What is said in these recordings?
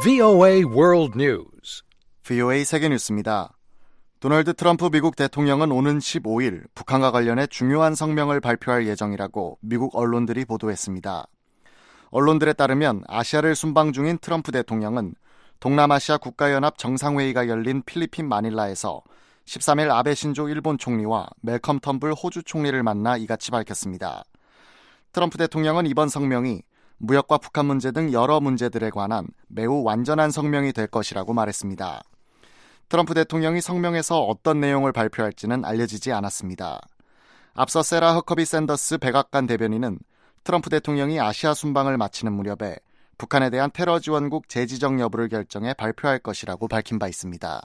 VOA World News. VOA 세계뉴스입니다. 도널드 트럼프 미국 대통령은 오는 15일 북한과 관련해 중요한 성명을 발표할 예정이라고 미국 언론들이 보도했습니다. 언론들에 따르면 아시아를 순방 중인 트럼프 대통령은 동남아시아 국가연합 정상회의가 열린 필리핀 마닐라에서 13일 아베 신조 일본 총리와 멜컴 텀블 호주 총리를 만나 이같이 밝혔습니다. 트럼프 대통령은 이번 성명이 무역과 북한 문제 등 여러 문제들에 관한 매우 완전한 성명이 될 것이라고 말했습니다. 트럼프 대통령이 성명에서 어떤 내용을 발표할지는 알려지지 않았습니다. 앞서 세라 허커비 샌더스 백악관 대변인은 트럼프 대통령이 아시아 순방을 마치는 무렵에 북한에 대한 테러 지원국 재지정 여부를 결정해 발표할 것이라고 밝힌 바 있습니다.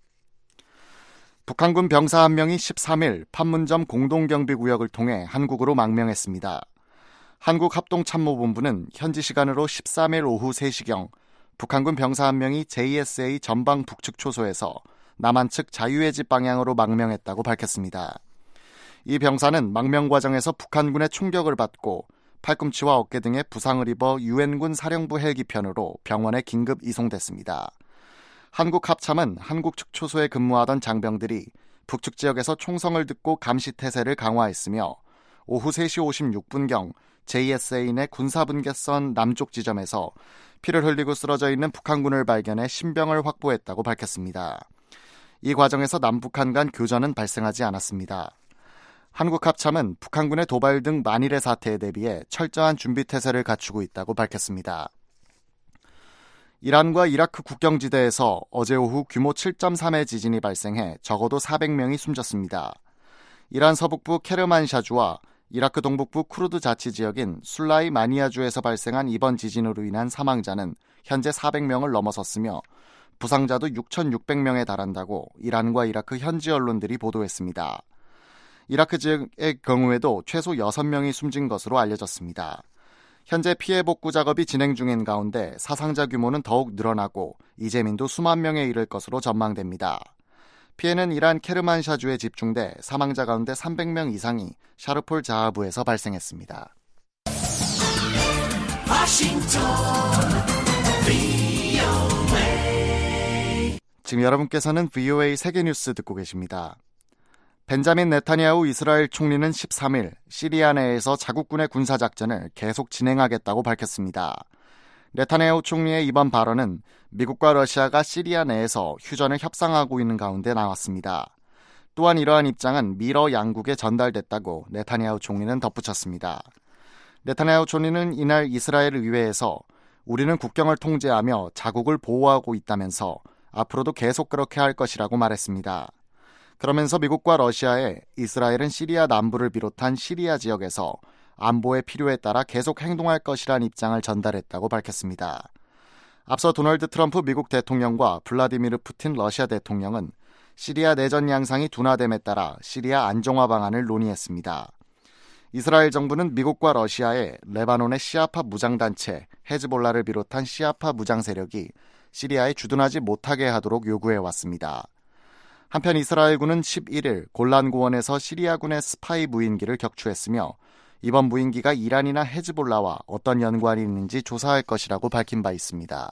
북한군 병사 한 명이 13일 판문점 공동경비구역을 통해 한국으로 망명했습니다. 한국합동참모본부는 현지 시간으로 13일 오후 3시경 북한군 병사 한 명이 JSA 전방 북측 초소에서 남한 측 자유의 집 방향으로 망명했다고 밝혔습니다. 이 병사는 망명 과정에서 북한군의 총격을 받고 팔꿈치와 어깨 등에 부상을 입어 유엔군 사령부 헬기편으로 병원에 긴급 이송됐습니다. 한국합참은 한국 측 초소에 근무하던 장병들이 북측 지역에서 총성을 듣고 감시 태세를 강화했으며 오후 3시 56분경 JSA 내 군사분계선 남쪽 지점에서 피를 흘리고 쓰러져 있는 북한군을 발견해 신병을 확보했다고 밝혔습니다. 이 과정에서 남북한 간 교전은 발생하지 않았습니다. 한국합참은 북한군의 도발 등 만일의 사태에 대비해 철저한 준비 태세를 갖추고 있다고 밝혔습니다. 이란과 이라크 국경지대에서 어제 오후 규모 7.3의 지진이 발생해 적어도 400명이 숨졌습니다. 이란 서북부 케르만샤주와 이라크 동북부 쿠르드 자치지역인 술라이 마니아주에서 발생한 이번 지진으로 인한 사망자는 현재 400명을 넘어섰으며 부상자도 6,600명에 달한다고 이란과 이라크 현지 언론들이 보도했습니다. 이라크 지역의 경우에도 최소 6명이 숨진 것으로 알려졌습니다. 현재 피해 복구 작업이 진행 중인 가운데 사상자 규모는 더욱 늘어나고 이재민도 수만 명에 이를 것으로 전망됩니다. 피해는 이란 케르만샤주에 집중돼 사망자 가운데 300명 이상이 샤르폴 자하부에서 발생했습니다. 지금 여러분께서는 VOA 세계뉴스 듣고 계십니다. 벤자민 네타냐후 이스라엘 총리는 13일 시리아 내에서 자국군의 군사작전을 계속 진행하겠다고 밝혔습니다. 네타냐후 총리의 이번 발언은 미국과 러시아가 시리아 내에서 휴전을 협상하고 있는 가운데 나왔습니다. 또한 이러한 입장은 미러 양국에 전달됐다고 네타냐후 총리는 덧붙였습니다. 네타냐후 총리는 이날 이스라엘 의회에서 우리는 국경을 통제하며 자국을 보호하고 있다면서 앞으로도 계속 그렇게 할 것이라고 말했습니다. 그러면서 미국과 러시아에 이스라엘은 시리아 남부를 비롯한 시리아 지역에서 안보의 필요에 따라 계속 행동할 것이라는 입장을 전달했다고 밝혔습니다. 앞서 도널드 트럼프 미국 대통령과 블라디미르 푸틴 러시아 대통령은 시리아 내전 양상이 둔화됨에 따라 시리아 안정화 방안을 논의했습니다. 이스라엘 정부는 미국과 러시아에 레바논의 시아파 무장단체 헤즈볼라를 비롯한 시아파 무장 세력이 시리아에 주둔하지 못하게 하도록 요구해왔습니다. 한편 이스라엘군은 11일 골란고원에서 시리아군의 스파이 무인기를 격추했으며 이번 무인기가 이란이나 헤즈볼라와 어떤 연관이 있는지 조사할 것이라고 밝힌 바 있습니다.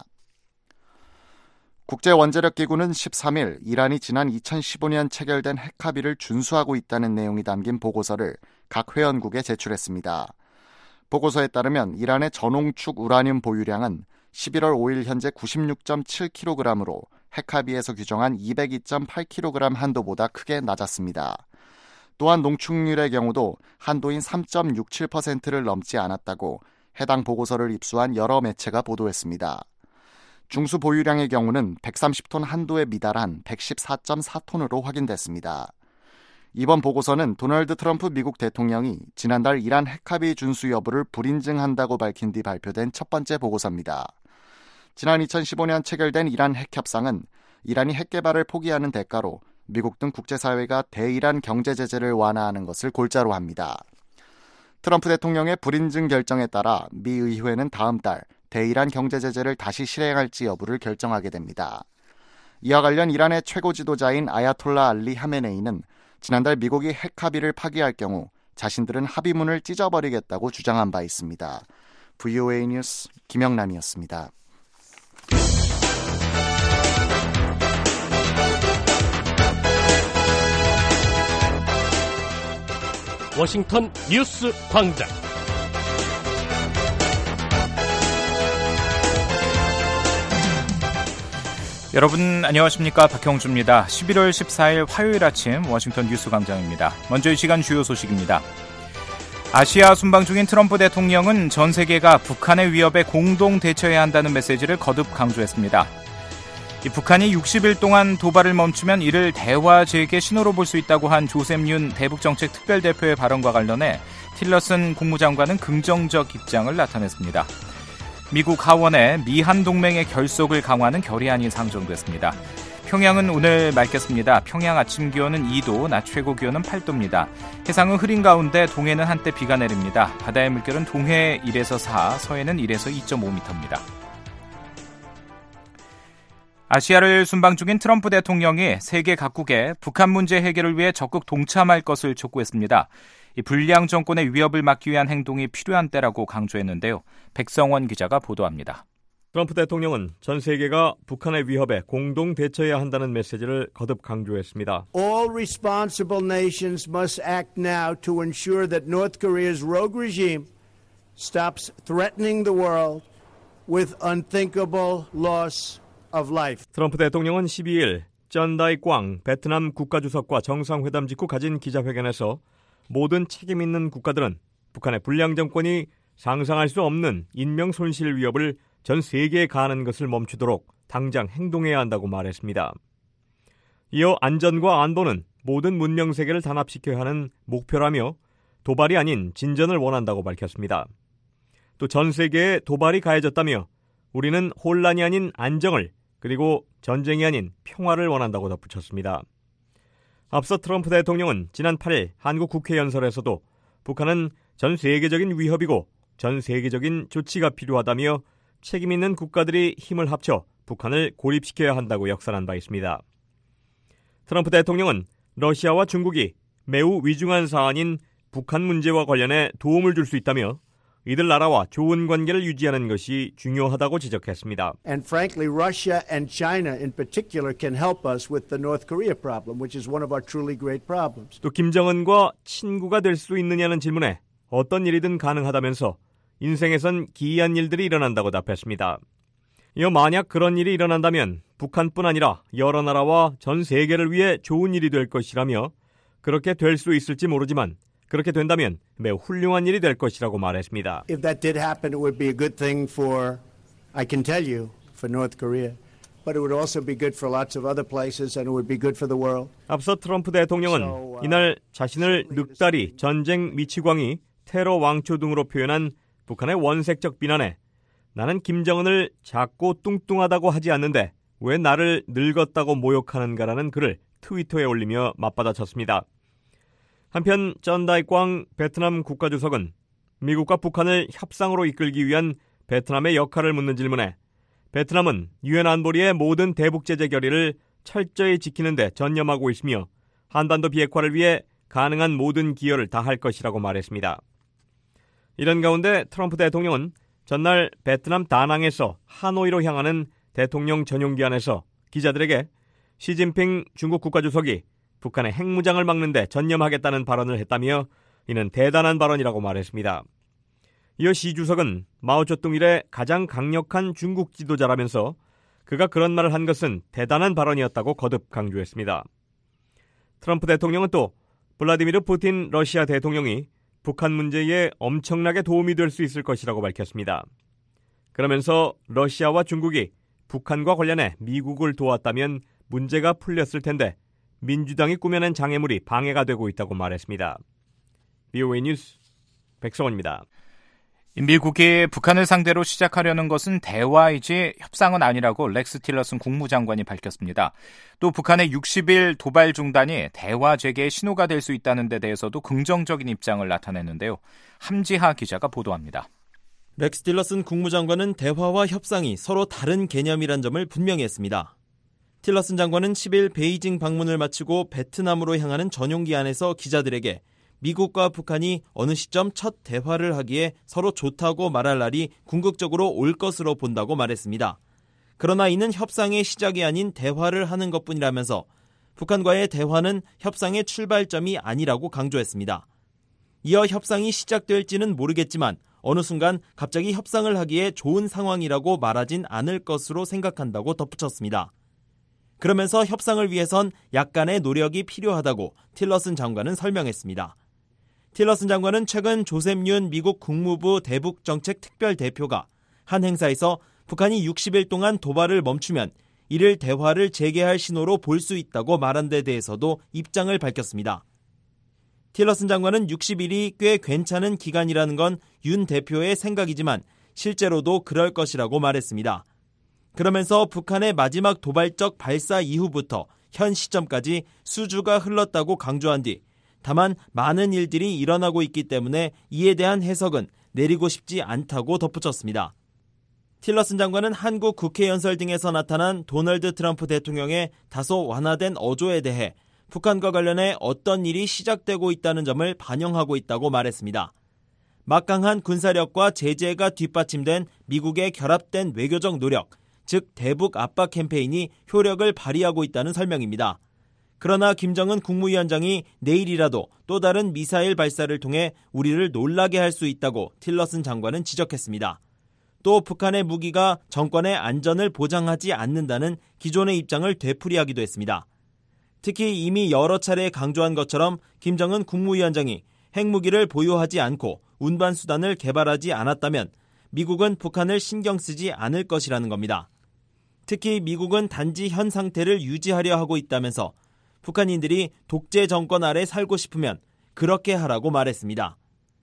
국제원자력기구는 13일 이란이 지난 2015년 체결된 핵 합의를 준수하고 있다는 내용이 담긴 보고서를 각 회원국에 제출했습니다. 보고서에 따르면 이란의 전홍축 우라늄 보유량은 11월 5일 현재 96.7kg으로 핵 합의에서 규정한 202.8kg 한도보다 크게 낮았습니다. 또한 농축률의 경우도 한도인 3.67%를 넘지 않았다고 해당 보고서를 입수한 여러 매체가 보도했습니다. 중수 보유량의 경우는 130톤 한도에 미달한 114.4톤으로 확인됐습니다. 이번 보고서는 도널드 트럼프 미국 대통령이 지난달 이란 핵합의 준수 여부를 불인증한다고 밝힌 뒤 발표된 첫 번째 보고서입니다. 지난 2015년 체결된 이란 핵협상은 이란이 핵 개발을 포기하는 대가로 미국 등 국제사회가 대이란 경제 제재를 완화하는 것을 골자로 합니다. 트럼프 대통령의 불인증 결정에 따라 미 의회는 다음 달 대이란 경제 제재를 다시 실행할지 여부를 결정하게 됩니다. 이와 관련 이란의 최고 지도자인 아야톨라 알리 하메네이는 지난달 미국이 핵 합의를 파기할 경우 자신들은 합의문을 찢어버리겠다고 주장한 바 있습니다. VOA 뉴스 김영남이었습니다. 워싱턴 뉴스 광장. 여러분 안녕하십니까? 박형주입니다. 11월 14일 화요일 아침 워싱턴 뉴스 광장입니다. 먼저 이 시간 주요 소식입니다. 아시아 순방 중인 트럼프 대통령은 전 세계가 북한의 위협에 공동 대처해야 한다는 메시지를 거듭 강조했습니다. 북한이 60일 동안 도발을 멈추면 이를 대화 재개 신호로 볼 수 있다고 한 조셉 윤 대북정책 특별대표의 발언과 관련해 틸러슨 국무장관은 긍정적 입장을 나타냈습니다. 미국 하원에 미한 동맹의 결속을 강화하는 결의안이 상정됐습니다. 평양은 오늘 맑겠습니다. 평양 아침 기온은 2도, 낮 최고 기온은 8도입니다. 해상은 흐린 가운데 동해는 한때 비가 내립니다. 바다의 물결은 동해 1에서 4, 서해는 1에서 2.5m입니다. 아시아를 순방 중인 트럼프 대통령이 세계 각국에 북한 문제 해결을 위해 적극 동참할 것을 촉구했습니다. 이 불량 정권의 위협을 막기 위한 행동이 필요한 때라고 강조했는데요. 백성원 기자가 보도합니다. 트럼프 대통령은 전 세계가 북한의 위협에 공동 대처해야 한다는 메시지를 거듭 강조했습니다. All responsible nations must act now to ensure that North Korea's rogue regime stops threatening the world with unthinkable loss of life. 트럼프 대통령은 12일 쩐다이 꽝 베트남 국가주석과 정상회담 직후 가진 기자회견에서 모든 책임 있는 국가들은 북한의 불량 정권이 상상할 수 없는 인명 손실 위협을 전 세계에 가하는 것을 멈추도록 당장 행동해야 한다고 말했습니다. 이어 안전과 안보는 모든 문명 세계를 단합시켜야 하는 목표라며 도발이 아닌 진전을 원한다고 밝혔습니다. 또 전 세계에 도발이 가해졌다며 우리는 혼란이 아닌 안정을 그리고 전쟁이 아닌 평화를 원한다고 덧붙였습니다. 앞서 트럼프 대통령은 지난 8일 한국 국회 연설에서도 북한은 전 세계적인 위협이고 전 세계적인 조치가 필요하다며 책임 있는 국가들이 힘을 합쳐 북한을 고립시켜야 한다고 역설한 바 있습니다. 트럼프 대통령은 러시아와 중국이 매우 위중한 사안인 북한 문제와 관련해 도움을 줄 수 있다며 이들 나라와 좋은 관계를 유지하는 것이 중요하다고 지적했습니다. And frankly, Russia and China in particular can help us with the North Korea problem, which is one of our truly great problems. 또 김정은과 친구가 될 수 있느냐는 질문에 어떤 일이든 가능하다면서 인생에선 기이한 일들이 일어난다고 답했습니다. 이어 만약 그런 일이 일어난다면 북한뿐 아니라 여러 나라와 전 세계를 위해 좋은 일이 될 것이라며 그렇게 될 수 있을지 모르지만 그렇게 된다면 매우 훌륭한 일이 될 것이라고 말했습니다. If that did happen, it would be a good thing for, I can tell you, for North Korea. But it would also be good for lots of other places and it would be good for the world. 앞서 트럼프 대통령은 이날 자신을 늑다리, 전쟁 미치광이, 테러 왕초 등으로 표현한 북한의 원색적 비난에 나는 김정은을 작고 뚱뚱하다고 하지 않는데 왜 나를 늙었다고 모욕하는가라는 글을 트위터에 올리며 맞받아쳤습니다. 한편 쩐다이 꽝 베트남 국가주석은 미국과 북한을 협상으로 이끌기 위한 베트남의 역할을 묻는 질문에 베트남은 유엔 안보리의 모든 대북 제재 결의를 철저히 지키는 데 전념하고 있으며 한반도 비핵화를 위해 가능한 모든 기여를 다할 것이라고 말했습니다. 이런 가운데 트럼프 대통령은 전날 베트남 다낭에서 하노이로 향하는 대통령 전용기안에서 기자들에게 시진핑 중국 국가주석이 북한의 핵무장을 막는 데 전념하겠다는 발언을 했다며 이는 대단한 발언이라고 말했습니다. 이어 시 주석은 마오쩌둥 이래 가장 강력한 중국 지도자라면서 그가 그런 말을 한 것은 대단한 발언이었다고 거듭 강조했습니다. 트럼프 대통령은 또 블라디미르 푸틴 러시아 대통령이 북한 문제에 엄청나게 도움이 될 수 있을 것이라고 밝혔습니다. 그러면서 러시아와 중국이 북한과 관련해 미국을 도왔다면 문제가 풀렸을 텐데 민주당이 꾸며낸 장애물이 방해가 되고 있다고 말했습니다. VOA 뉴스 백성원입니다. 미국이 북한을 상대로 시작하려는 것은 대화이지 협상은 아니라고 렉스 틸러슨 국무장관이 밝혔습니다. 또 북한의 60일 도발 중단이 대화 재개의 신호가 될 수 있다는 데 대해서도 긍정적인 입장을 나타냈는데요. 함지하 기자가 보도합니다. 렉스 틸러슨 국무장관은 대화와 협상이 서로 다른 개념이란 점을 분명히 했습니다. 틸러슨 장관은 10일 베이징 방문을 마치고 베트남으로 향하는 전용기안에서 기자들에게 미국과 북한이 어느 시점 첫 대화를 하기에 서로 좋다고 말할 날이 궁극적으로 올 것으로 본다고 말했습니다. 그러나 이는 협상의 시작이 아닌 대화를 하는 것뿐이라면서 북한과의 대화는 협상의 출발점이 아니라고 강조했습니다. 이어 협상이 시작될지는 모르겠지만 어느 순간 갑자기 협상을 하기에 좋은 상황이라고 말하진 않을 것으로 생각한다고 덧붙였습니다. 그러면서 협상을 위해선 약간의 노력이 필요하다고 틸러슨 장관은 설명했습니다. 틸러슨 장관은 최근 조셉 윤 미국 국무부 대북정책 특별대표가 한 행사에서 북한이 60일 동안 도발을 멈추면 이를 대화를 재개할 신호로 볼 수 있다고 말한 데 대해서도 입장을 밝혔습니다. 틸러슨 장관은 60일이 꽤 괜찮은 기간이라는 건 윤 대표의 생각이지만 실제로도 그럴 것이라고 말했습니다. 그러면서 북한의 마지막 도발적 발사 이후부터 현 시점까지 수주가 흘렀다고 강조한 뒤 다만 많은 일들이 일어나고 있기 때문에 이에 대한 해석은 내리고 싶지 않다고 덧붙였습니다. 틸러슨 장관은 한국 국회 연설 등에서 나타난 도널드 트럼프 대통령의 다소 완화된 어조에 대해 북한과 관련해 어떤 일이 시작되고 있다는 점을 반영하고 있다고 말했습니다. 막강한 군사력과 제재가 뒷받침된 미국의 결합된 외교적 노력, 즉 대북 압박 캠페인이 효력을 발휘하고 있다는 설명입니다. 그러나 김정은 국무위원장이 내일이라도 또 다른 미사일 발사를 통해 우리를 놀라게 할 수 있다고 틸러슨 장관은 지적했습니다. 또 북한의 무기가 정권의 안전을 보장하지 않는다는 기존의 입장을 되풀이하기도 했습니다. 특히 이미 여러 차례 강조한 것처럼 김정은 국무위원장이 핵무기를 보유하지 않고 운반수단을 개발하지 않았다면 미국은 북한을 신경 쓰지 않을 것이라는 겁니다. 특히 미국은 단지 현 상태를 유지하려 하고 있다면서 북한인들이 독재 정권 아래 살고 싶으면 그렇게 하라고 말했습니다.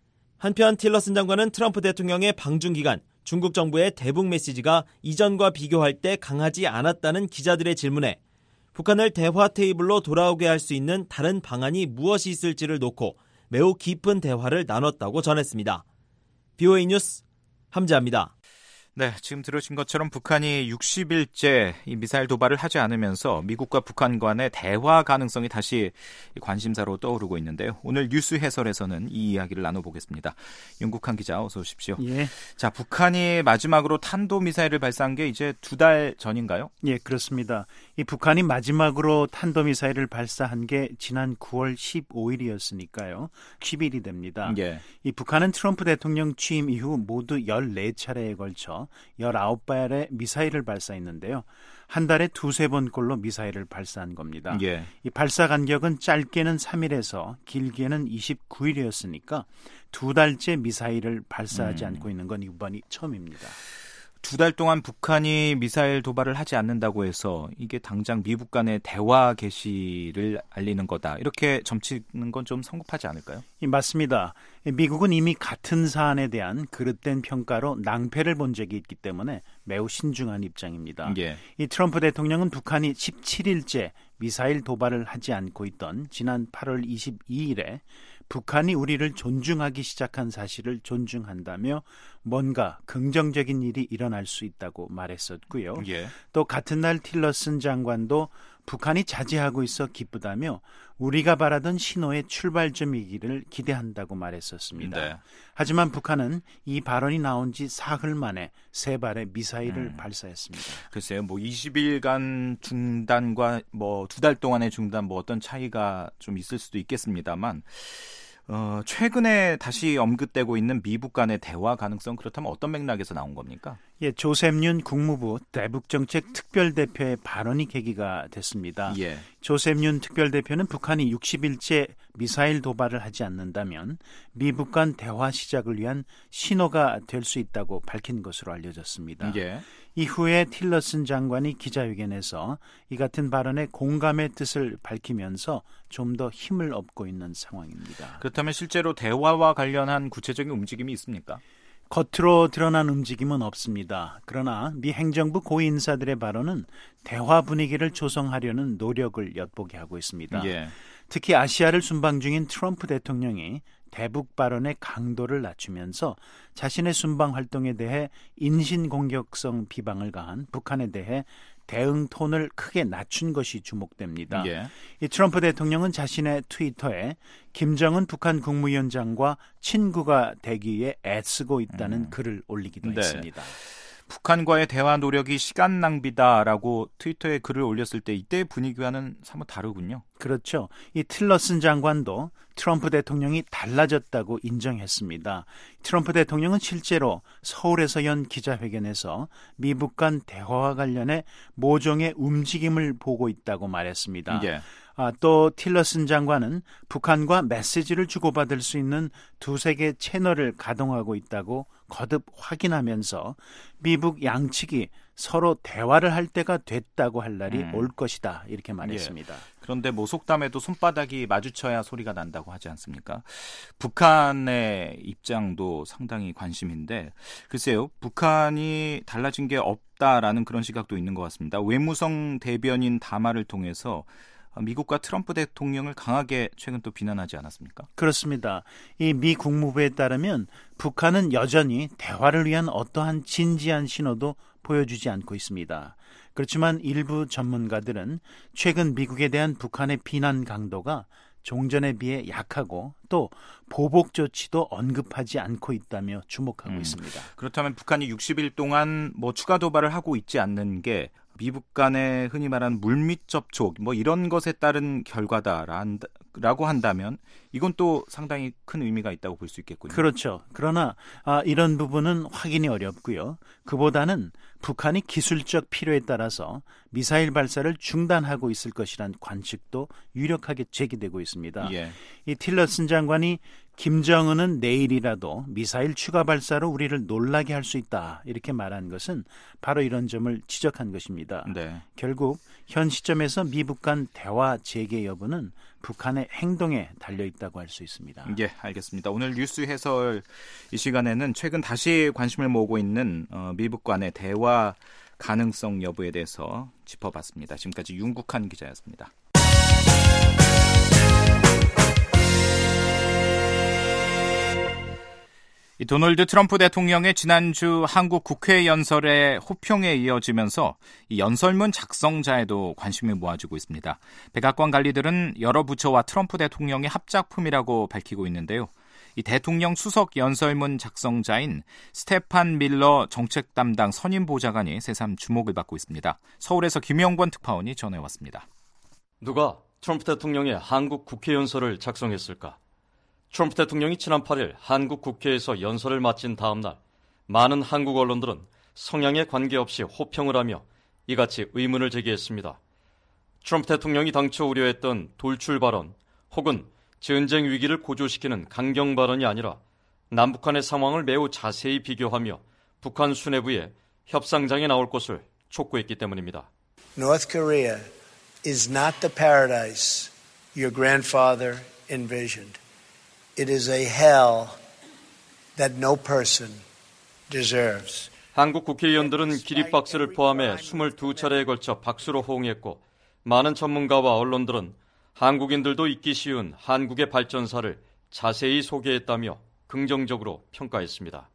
한편 틸러슨 장관은 트럼프 대통령의 방중 기간 중국 정부의 대북 메시지가 이전과 비교할 때 강하지 않았다는 기자들의 질문에 북한을 대화 테이블로 돌아오게 할 수 있는 다른 방안이 무엇이 있을지를 놓고 매우 깊은 대화를 나눴다고 전했습니다. BOA 뉴스 함재합니다. 네, 지금 들으신 것처럼 북한이 60일째 이 미사일 도발을 하지 않으면서 미국과 북한 간의 대화 가능성이 다시 관심사로 떠오르고 있는데요. 오늘 뉴스 해설에서는 이 이야기를 나눠보겠습니다. 윤국한 기자 어서 오십시오. 예. 자, 북한이 마지막으로 탄도미사일을 발사한 게 이제 2달 전인가요? 예, 그렇습니다. 이 북한이 마지막으로 탄도미사일을 발사한 게 지난 9월 15일이었으니까요. 10일이 됩니다. 예. 이 북한은 트럼프 대통령 취임 이후 모두 14차례에 걸쳐 19발의 미사일을 발사했는데요. 한 달에 2-3번꼴로 미사일을 발사한 겁니다. 예. 이 발사 간격은 짧게는 3일에서 길게는 29일이었으니까 2달째 미사일을 발사하지 않고 있는 건 이번이 처음입니다. 2달 동안 북한이 미사일 도발을 하지 않는다고 해서 이게 당장 미국 간의 대화 개시를 알리는 거다. 이렇게 점치는 건 좀 성급하지 않을까요? 맞습니다. 미국은 이미 같은 사안에 대한 그릇된 평가로 낭패를 본 적이 있기 때문에 매우 신중한 입장입니다. 예. 이 트럼프 대통령은 북한이 17일째 미사일 도발을 하지 않고 있던 지난 8월 22일에 북한이 우리를 존중하기 시작한 사실을 존중한다며 뭔가 긍정적인 일이 일어날 수 있다고 말했었고요. 예. 또 같은 날 틸러슨 장관도 북한이 자제하고 있어 기쁘다며 우리가 바라던 신호의 출발점이기를 기대한다고 말했었습니다. 네. 하지만 북한은 이 발언이 나온 지 사흘 만에 3발의 미사일을 발사했습니다. 글쎄요, 20일간 중단과 2달 동안의 중단 어떤 차이가 좀 있을 수도 있겠습니다만 최근에 다시 언급되고 있는 미국 간의 대화 가능성, 그렇다면 어떤 맥락에서 나온 겁니까? 예, 조셉 윤 국무부 대북정책 특별대표의 발언이 계기가 됐습니다. 예. 조셉 윤 특별대표는 북한이 60일째 미사일 도발을 하지 않는다면 미국 간 대화 시작을 위한 신호가 될 수 있다고 밝힌 것으로 알려졌습니다. 예. 이후에 틸러슨 장관이 기자회견에서 이 같은 발언에 공감의 뜻을 밝히면서 좀 더 힘을 얻고 있는 상황입니다. 그렇다면 실제로 대화와 관련한 구체적인 움직임이 있습니까? 겉으로 드러난 움직임은 없습니다. 그러나 미 행정부 고위 인사들의 발언은 대화 분위기를 조성하려는 노력을 엿보게 하고 있습니다. 예. 특히 아시아를 순방 중인 트럼프 대통령이 대북 발언의 강도를 낮추면서 자신의 순방 활동에 대해 인신공격성 비방을 가한 북한에 대해 대응 톤을 크게 낮춘 것이 주목됩니다. 예. 이 트럼프 대통령은 자신의 트위터에 김정은 북한 국무위원장과 친구가 되기 위해 애쓰고 있다는 글을 올리기도 네. 했습니다. 북한과의 대화 노력이 시간 낭비다라고 트위터에 글을 올렸을 때 이때의 분위기와는 사뭇 다르군요. 그렇죠. 이 틸러슨 장관도 트럼프 대통령이 달라졌다고 인정했습니다. 트럼프 대통령은 실제로 서울에서 연 기자회견에서 미북 간 대화와 관련해 모종의 움직임을 보고 있다고 말했습니다. 예. 또 틸러슨 장관은 북한과 메시지를 주고받을 수 있는 두세 개 채널을 가동하고 있다고 거듭 확인하면서 미북 양측이 서로 대화를 할 때가 됐다고 할 날이 올 것이다 이렇게 말했습니다. 예. 그런데 뭐 속담에도 손바닥이 마주쳐야 소리가 난다고 하지 않습니까? 북한의 입장도 상당히 관심인데 글쎄요. 북한이 달라진 게 없다라는 그런 시각도 있는 것 같습니다. 외무성 대변인 담화를 통해서 미국과 트럼프 대통령을 강하게 최근 또 비난하지 않았습니까? 그렇습니다. 이 미 국무부에 따르면 북한은 여전히 대화를 위한 어떠한 진지한 신호도 보여주지 않고 있습니다. 그렇지만 일부 전문가들은 최근 미국에 대한 북한의 비난 강도가 종전에 비해 약하고 또 보복 조치도 언급하지 않고 있다며 주목하고 있습니다. 그렇다면 북한이 60일 동안 뭐 추가 도발을 하고 있지 않는 게 미북 간의 흔히 말하는 물밑 접촉 뭐 이런 것에 따른 결과다라고 한다면 이건 또 상당히 큰 의미가 있다고 볼 수 있겠군요. 그렇죠. 그러나 이런 부분은 확인이 어렵고요. 그보다는 북한이 기술적 필요에 따라서 미사일 발사를 중단하고 있을 것이란 관측도 유력하게 제기되고 있습니다. 예. 이 틸러슨 장관이 김정은은 내일이라도 미사일 추가 발사로 우리를 놀라게 할 수 있다 이렇게 말한 것은 바로 이런 점을 지적한 것입니다. 네. 결국 현 시점에서 미북 간 대화 재개 여부는 북한의 행동에 달려있다고 할 수 있습니다. 예, 알겠습니다. 오늘 뉴스 해설 이 시간에는 최근 다시 관심을 모으고 있는 미북 간의 대화 가능성 여부에 대해서 짚어봤습니다. 지금까지 윤국한 기자였습니다. 이 도널드 트럼프 대통령의 지난주 한국 국회 연설의 호평에 이어지면서 이 연설문 작성자에도 관심이 모아지고 있습니다. 백악관 관리들은 여러 부처와 트럼프 대통령의 합작품이라고 밝히고 있는데요. 이 대통령 수석 연설문 작성자인 스테판 밀러 정책 담당 선임 보좌관이 새삼 주목을 받고 있습니다. 서울에서 김영권 특파원이 전해왔습니다. 누가 트럼프 대통령의 한국 국회 연설을 작성했을까? 트럼프 대통령이 지난 8일 한국 국회에서 연설을 마친 다음 날 많은 한국 언론들은 성향에 관계없이 호평을 하며 이같이 의문을 제기했습니다. 트럼프 대통령이 당초 우려했던 돌출 발언 혹은 전쟁 위기를 고조시키는 강경 발언이 아니라 남북한의 상황을 매우 자세히 비교하며 북한 수뇌부에 협상장에 나올 것을 촉구했기 때문입니다. North Korea is not the paradise your grandfather envisioned. It is a hell that no person deserves. 한국 국회의원들은 기립박수를 포함해 22차례에 걸쳐 박수로 호응했고 많은 전문가와 언론들은 한국인들도 잊기 쉬운 한국의 발전사를 자세히 소개했다며 긍정적으로 평가했습니다.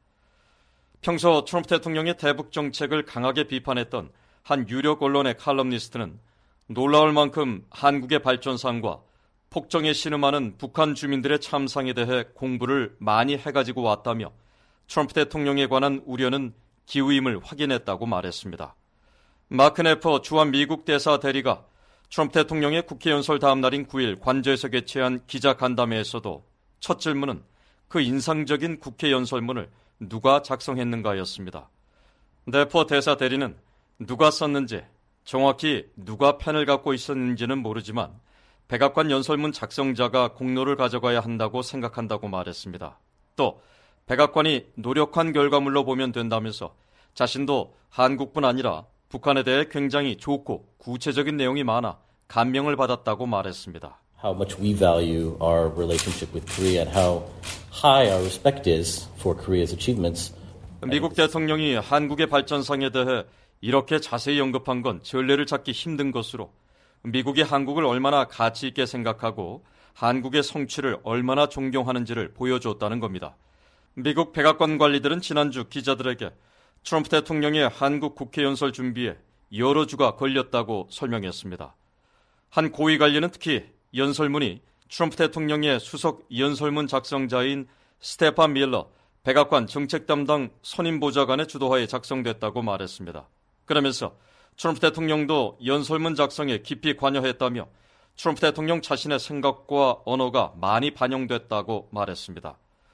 평소 트럼프 대통령의 대북 정책을 강하게 비판했던 한 유력 언론의 칼럼니스트는 놀라울 만큼 한국의 발전상과 폭정에 신음하는 북한 주민들의 참상에 대해 공부를 많이 해가지고 왔다며 트럼프 대통령에 관한 우려는 기우임을 확인했다고 말했습니다. 마크 네퍼 주한 미국 대사 대리가 트럼프 대통령의 국회 연설 다음 날인 9일 관저에서 개최한 기자 간담회에서도 첫 질문은 그 인상적인 국회 연설문을 누가 작성했는가였습니다. 네퍼 대사 대리는 누가 썼는지 정확히 누가 펜을 갖고 있었는지는 모르지만 백악관 연설문 작성자가 공로를 가져가야 한다고 생각한다고 말했습니다. 또 백악관이 노력한 결과물로 보면 된다면서 자신도 한국뿐 아니라 북한에 대해 굉장히 좋고 구체적인 내용이 많아 감명을 받았다고 말했습니다. How much we value our relationship with Korea and how high our respect is for Korea's achievements. 미국 대통령이 한국의 발전상에 대해 이렇게 자세히 언급한 건 전례를 찾기 힘든 것으로 미국이 한국을 얼마나 가치 있게 생각하고 한국의 성취를 얼마나 존경하는지를 보여줬다는 겁니다. 미국 백악관 관리들은 지난주 기자들에게 트럼프 대통령의 한국 국회 연설 준비에 여러 주가 걸렸다고 설명했습니다. 한 고위 관리는 특히 연설문이 트럼프 대통령의 수석 연설문 작성자인 스테판 밀러 백악관 정책 담당 선임보좌관의 주도하에 작성됐다고 말했습니다. 그러면서 트럼프 대통령도 연설문 작성에 깊이 관여했다며 트럼프 대통령 자신의 생각과 언어가 많이 반영됐다고 말했습니다.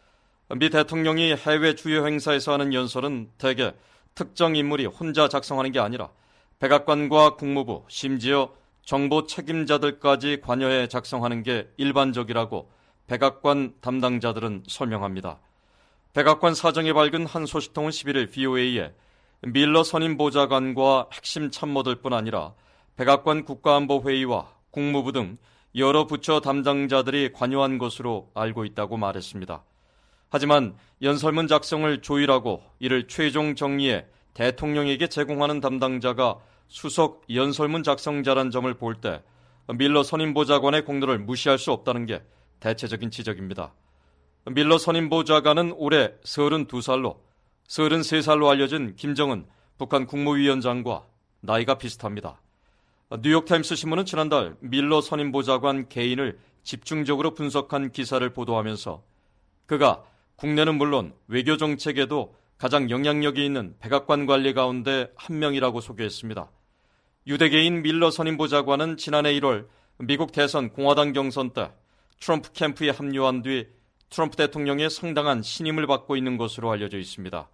미 대통령이 해외 주요 행사에서 하는 연설은 대개 특정 인물이 혼자 작성하는 게 아니라 백악관과 국무부, 심지어 정보 책임자들까지 관여해 작성하는 게 일반적이라고 백악관 담당자들은 설명합니다. 백악관 사정이 밝은 한 소식통은 11일 VOA에 밀러 선임보좌관과 핵심 참모들뿐 아니라 백악관 국가안보회의와 국무부 등 여러 부처 담당자들이 관여한 것으로 알고 있다고 말했습니다. 하지만 연설문 작성을 조율하고 이를 최종 정리해 대통령에게 제공하는 담당자가 수석 연설문 작성자란 점을 볼 때 밀러 선임보좌관의 공로를 무시할 수 없다는 게 대체적인 지적입니다. 밀러 선임보좌관은 올해 32살로 33살로 알려진 김정은 북한 국무위원장과 나이가 비슷합니다. 뉴욕타임스 신문은 지난달 밀러 선임보좌관 개인을 집중적으로 분석한 기사를 보도하면서 그가 국내는 물론 외교 정책에도 가장 영향력이 있는 백악관 관리 가운데 한 명이라고 소개했습니다. 유대계인 밀러 선임보좌관은 지난해 1월 미국 대선 공화당 경선 때 트럼프 캠프에 합류한 뒤 트럼프 대통령의 상당한 신임을 받고 있는 것으로 알려져 있습니다.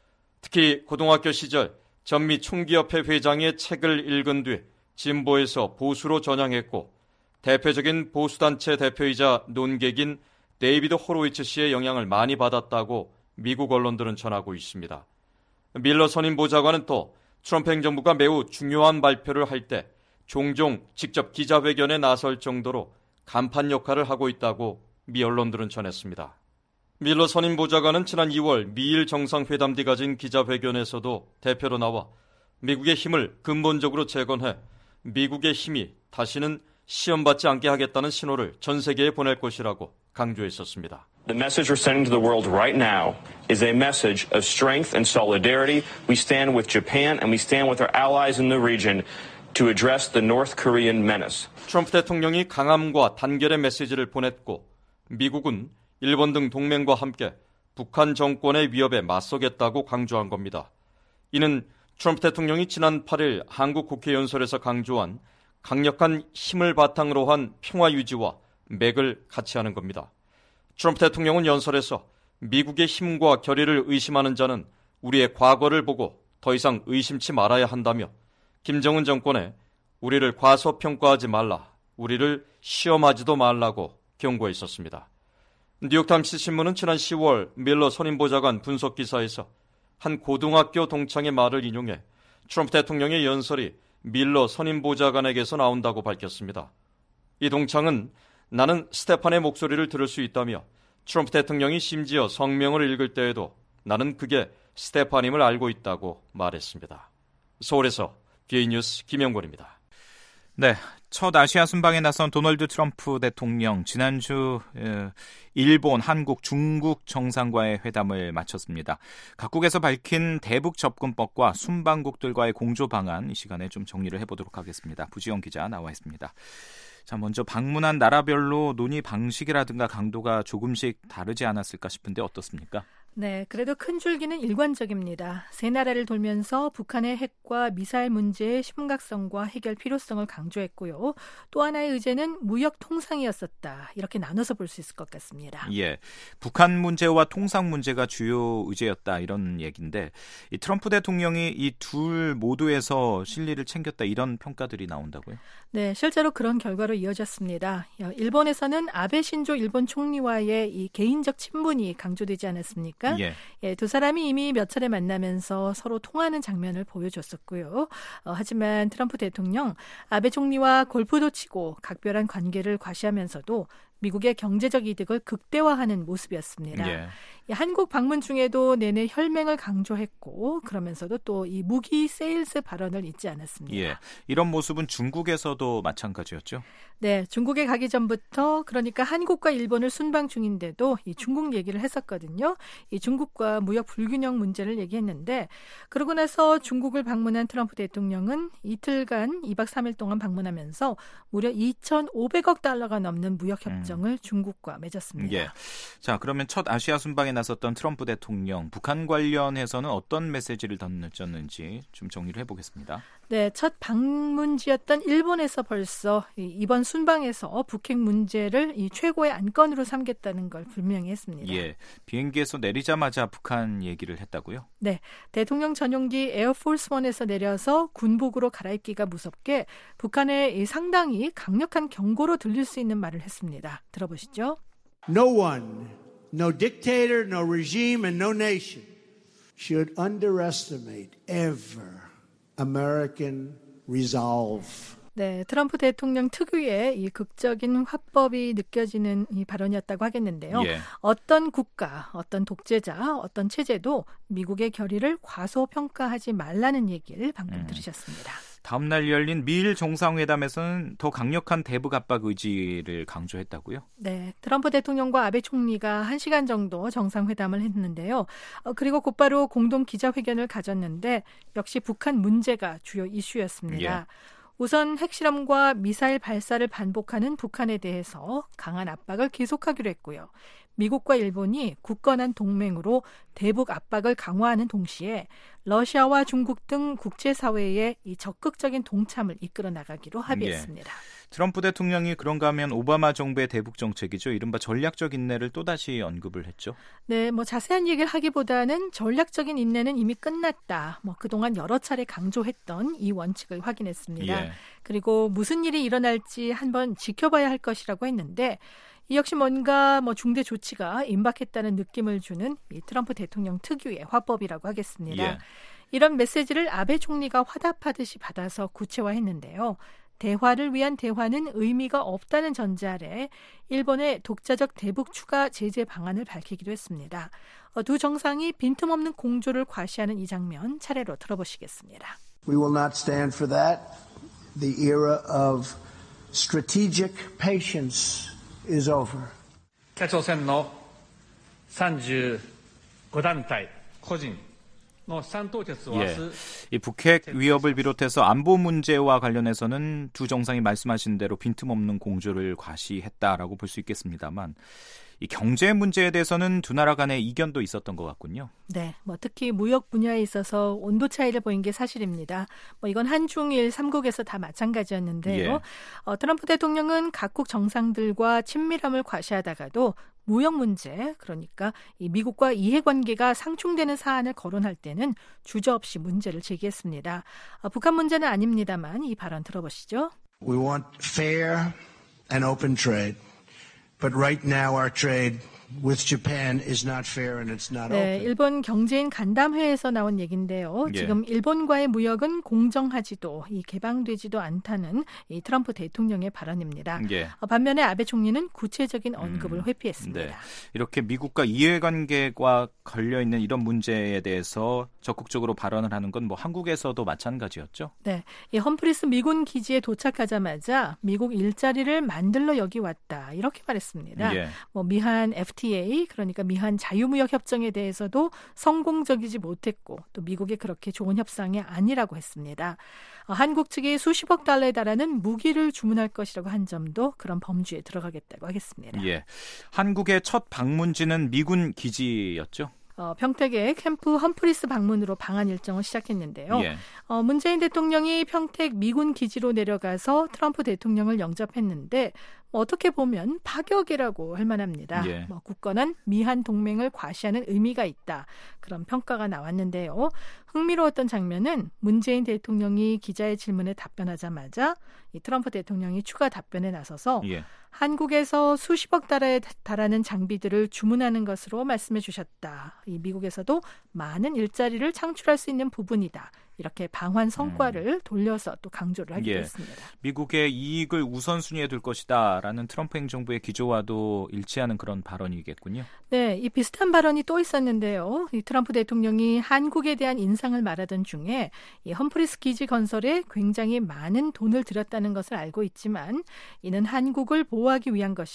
특히 고등학교 시절 전미 총기협회 회장의 책을 읽은 뒤 진보에서 보수로 전향했고 대표적인 보수단체 대표이자 논객인 데이비드 호로위츠 씨의 영향을 많이 받았다고 미국 언론들은 전하고 있습니다. 밀러 선임보좌관은 또 트럼프 행정부가 매우 중요한 발표를 할 때 종종 직접 기자회견에 나설 정도로 간판 역할을 하고 있다고 미 언론들은 전했습니다. 밀러 선임보좌관은 지난 2월 미일 정상회담 뒤 가진 기자회견에서도 대표로 나와 미국의 힘을 근본적으로 재건해 미국의 힘이 다시는 시험받지 않게 하겠다는 신호를 전 세계에 보낼 것이라고 강조했었습니다. The message we're sending to the world right now is a message of strength and solidarity. We stand with Japan and we stand with our allies in the region to address the North Korean menace. 트럼프 대통령이 강함과 단결의 메시지를 보냈고 미국은 일본 등 동맹과 함께 북한 정권의 위협에 맞서겠다고 강조한 겁니다. 이는 트럼프 대통령이 지난 8일 한국 국회 연설에서 강조한 강력한 힘을 바탕으로 한 평화 유지와 맥을 같이 하는 겁니다. 트럼프 대통령은 연설에서 미국의 힘과 결의를 의심하는 자는 우리의 과거를 보고 더 이상 의심치 말아야 한다며 김정은 정권에 우리를 과소평가하지 말라, 우리를 시험하지도 말라고 경고했었습니다. 뉴욕타임스 신문은 지난 10월 밀러 선임보좌관 분석 기사에서 한 고등학교 동창의 말을 인용해 트럼프 대통령의 연설이 밀러 선임보좌관에게서 나온다고 밝혔습니다. 이 동창은 나는 스테판의 목소리를 들을 수 있다며 트럼프 대통령이 심지어 성명을 읽을 때에도 나는 그게 스테판임을 알고 있다고 말했습니다. 서울에서 BA 뉴스 김영권입니다. 네, 첫 아시아 순방에 나선 도널드 트럼프 대통령 지난주 일본, 한국, 중국 정상과의 회담을 마쳤습니다. 각국에서 밝힌 대북 접근법과 순방국들과의 공조 방안 이 시간에 좀 정리를 해보도록 하겠습니다. 부지영 기자 나와 있습니다. 자, 먼저 방문한 나라별로 논의 방식이라든가 강도가 조금씩 다르지 않았을까 싶은데 어떻습니까? 네, 그래도 큰 줄기는 일관적입니다. 세 나라를 돌면서 북한의 핵과 미사일 문제의 심각성과 해결 필요성을 강조했고요. 또 하나의 의제는 무역 통상이었었다. 이렇게 나눠서 볼 수 있을 것 같습니다. 예, 북한 문제와 통상 문제가 주요 의제였다 이런 얘기인데 이 트럼프 대통령이 이 둘 모두에서 실리를 챙겼다 이런 평가들이 나온다고요? 네, 실제로 그런 결과로 이어졌습니다. 일본에서는 아베 신조 일본 총리와의 이 개인적 친분이 강조되지 않았습니까? 예, 두 사람이 이미 몇 차례 만나면서 서로 통하는 장면을 보여줬었고요. 하지만 트럼프 대통령 아베 총리와 골프도 치고 각별한 관계를 과시하면서도 미국의 경제적 이득을 극대화하는 모습이었습니다. 예. 한국 방문 중에도 내내 혈맹을 강조했고 그러면서도 또 이 무기 세일스 발언을 잊지 않았습니다. 예. 이런 모습은 중국에서도 마찬가지였죠? 네, 중국에 가기 전부터 그러니까 한국과 일본을 순방 중인데도 이 중국 얘기를 했었거든요. 이 중국과 무역 불균형 문제를 얘기했는데 그러고 나서 중국을 방문한 트럼프 대통령은 이틀간 2박 3일 동안 방문하면서 무려 2,500억 달러가 넘는 무역 협정을 중국과 맺었습니다. 예. 자, 그러면 첫 아시아 순방에 나섰던 트럼프 대통령, 북한 관련해서는 어떤 메시지를 던졌는지 좀 정리를 해보겠습니다. 네, 첫 방문지였던 일본에서 벌써 이번 순방에서 북핵 문제를 이 최고의 안건으로 삼겠다는 걸 분명히 했습니다. 예, 비행기에서 내리자마자 북한 얘기를 했다고요? 네, 대통령 전용기 에어포스원에서 내려서 군복으로 갈아입기가 무섭게 북한에 상당히 강력한 경고로 들릴 수 있는 말을 했습니다. 들어보시죠. No one, no dictator, no regime, and no nation should underestimate ever American resolve. 네, 트럼프 대통령 특유의 이 극적인 화법이 느껴지는 이 발언이었다고 하겠는데요. 예. 어떤 국가, 어떤 독재자, 어떤 체제도 미국의 결의를 과소평가하지 말라는 얘기를 방금 들으셨습니다. 다음 날 열린 미일 정상회담에서는 더 강력한 대북 압박 의지를 강조했다고요? 네, 트럼프 대통령과 아베 총리가 1시간 정도 정상회담을 했는데요. 그리고 곧바로 공동 기자회견을 가졌는데 역시 북한 문제가 주요 이슈였습니다. 예. 우선 핵실험과 미사일 발사를 반복하는 북한에 대해서 강한 압박을 계속하기로 했고요. 미국과 일본이 굳건한 동맹으로 대북 압박을 강화하는 동시에 러시아와 중국 등 국제사회의 이 적극적인 동참을 이끌어 나가기로 합의했습니다. 예. 트럼프 대통령이 그런가 하면 오바마 정부의 대북 정책이죠. 이른바 전략적 인내를 또다시 언급을 했죠. 네, 자세한 얘기를 하기보다는 전략적인 인내는 이미 끝났다. 그동안 여러 차례 강조했던 이 원칙을 확인했습니다. 예. 그리고 무슨 일이 일어날지 한번 지켜봐야 할 것이라고 했는데 이 역시 뭔가 중대 조치가 임박했다는 느낌을 주는 이 트럼프 대통령 특유의 화법이라고 하겠습니다. 예. 이런 메시지를 아베 총리가 화답하듯이 받아서 구체화했는데요. 대화를 위한 대화는 의미가 없다는 전제 아래 일본의 독자적 대북 추가 제재 방안을 밝히기도 했습니다. 두 정상이 빈틈없는 공조를 과시하는 이 장면 차례로 들어보시겠습니다. We will not stand for that. The era of strategic patience is over. 北朝鮮の35団体個人 예, 이 북핵 위협을 비롯해서 안보 문제와 관련해서는 두 정상이 말씀하신 대로 빈틈없는 공조를 과시했다라고 볼 수 있겠습니다만 이 경제 문제에 대해서는 두 나라 간의 이견도 있었던 것 같군요. 네, 특히 무역 분야에 있어서 온도 차이를 보인 게 사실입니다. 이건 한중일 3국에서 다 마찬가지였는데요. 예. 트럼프 대통령은 각국 정상들과 친밀함을 과시하다가도 무역 문제, 그러니까 이 미국과 이해관계가 상충되는 사안을 거론할 때는 주저없이 문제를 제기했습니다. 북한 문제는 아닙니다만 이 발언 들어보시죠. We want fair and open trade. But right now our trade with Japan is not fair and it's not 네, open. 일본 경제인 간담회에서 나온 얘기인데요. 예. 지금 일본과의 무역은 공정하지도 개방되지도 않다는 이 트럼프 대통령의 발언입니다. 예. 반면에 아베 총리는 구체적인 언급을 회피했습니다. 네. 이렇게 미국과 이해관계가 걸려있는 이런 문제에 대해서 적극적으로 발언을 하는 건 한국에서도 마찬가지였죠? 네, 이 험프리스 미군 기지에 도착하자마자 미국 일자리를 만들러 여기 왔다 이렇게 말했습니다. 예. 미한 FTA, 그러니까 미한 자유무역 협정에 대해서도 성공적이지 못했고 또 미국이 그렇게 좋은 협상이 아니라고 했습니다. 한국 측이 수십억 달러에 달하는 무기를 주문할 것이라고 한 점도 그런 범주에 들어가겠다고 하겠습니다. 예, 한국의 첫 방문지는 미군 기지였죠? 평택의 캠프 험프리스 방문으로 방한 일정을 시작했는데요. 예. 문재인 대통령이 평택 미군 기지로 내려가서 트럼프 대통령을 영접했는데 어떻게 보면 파격이라고 할 만합니다. 예. 굳건한 미한 동맹을 과시하는 의미가 있다. 그런 평가가 나왔는데요. 흥미로웠던 장면은 문재인 대통령이 기자의 질문에 답변하자마자 이 트럼프 대통령이 추가 답변에 나서서 예. 한국에서 수십억 달러에 달하는 장비들을 주문하는 것으로 말씀해 주셨다. 이 미국에서도 많은 일자리를 창출할 수 있는 부분이다. 이렇게 방한 성과를 돌려서 또 강조를 하기도 했습니다. 미국의 이익을 우선순위에 둘 것이다라는 트럼프 행정부의 기조와도 일치하는 그런 발언이겠군요. 네, 이 비슷한 발언이 또 있었는데요. 이 트럼프 대통령이 한국에 대한 인상을 말하던 중에 이 험프리스 기지 건설에 굉장히 많은 돈을 들였다는 것을 알고 있지만 이는 한국을 보호하기 위한 것이고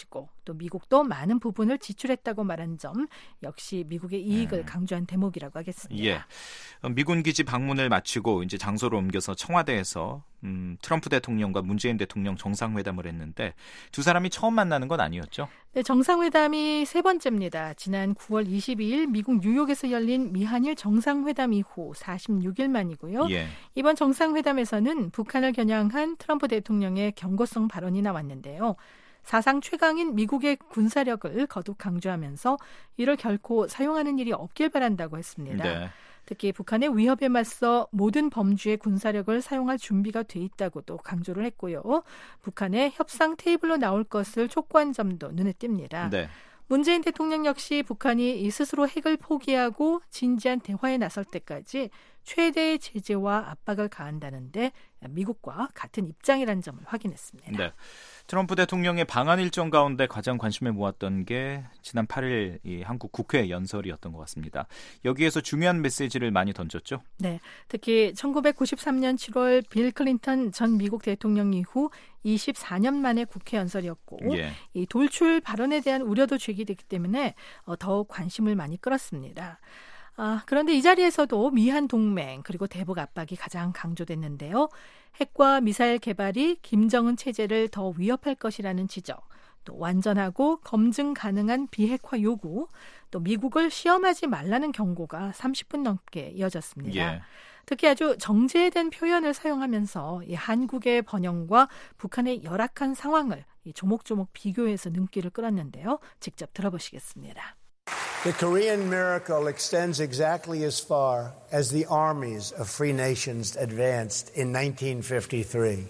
또 미국도 많은 부분을 지출했다고 말한 점 역시 미국의 이익을 강조한 대목이라고 하겠습니다. 예. 미군 기지 방문을 마치고 이제 장소로 옮겨서 청와대에서 트럼프 대통령과 문재인 대통령 정상회담을 했는데 두 사람이 처음 만나는 건 아니었죠? 네, 정상회담이 세 번째입니다. 지난 9월 22일 미국 뉴욕에서 열린 미한일 정상회담 이후 46일 만이고요. 예. 이번 정상회담에서는 북한을 겨냥한 트럼프 대통령의 경고성 발언이 나왔는데요. 사상 최강인 미국의 군사력을 거듭 강조하면서 이를 결코 사용하는 일이 없길 바란다고 했습니다. 네. 특히 북한의 위협에 맞서 모든 범주의 군사력을 사용할 준비가 돼 있다고도 강조를 했고요. 북한의 협상 테이블로 나올 것을 촉구한 점도 눈에 띕니다. 네. 문재인 대통령 역시 북한이 스스로 핵을 포기하고 진지한 대화에 나설 때까지 최대의 제재와 압박을 가한다는데 미국과 같은 입장이라는 점을 확인했습니다. 네. 트럼프 대통령의 방한 일정 가운데 가장 관심을 모았던 게 지난 8일 이 한국 국회 연설이었던 것 같습니다. 여기에서 중요한 메시지를 많이 던졌죠? 네. 특히 1993년 7월 빌 클린턴 전 미국 대통령 이후 24년 만에 국회 연설이었고 예. 이 돌출 발언에 대한 우려도 제기됐기 때문에 더욱 관심을 많이 끌었습니다. 그런데 이 자리에서도 미한 동맹 그리고 대북 압박이 가장 강조됐는데요. 핵과 미사일 개발이 김정은 체제를 더 위협할 것이라는 지적, 또 완전하고 검증 가능한 비핵화 요구, 또 미국을 시험하지 말라는 경고가 30분 넘게 이어졌습니다. 예. 특히 아주 정제된 표현을 사용하면서 이 한국의 번영과 북한의 열악한 상황을 조목조목 비교해서 눈길을 끌었는데요. 직접 들어보시겠습니다. The Korean miracle extends exactly as far as the armies of free nations advanced in 1953.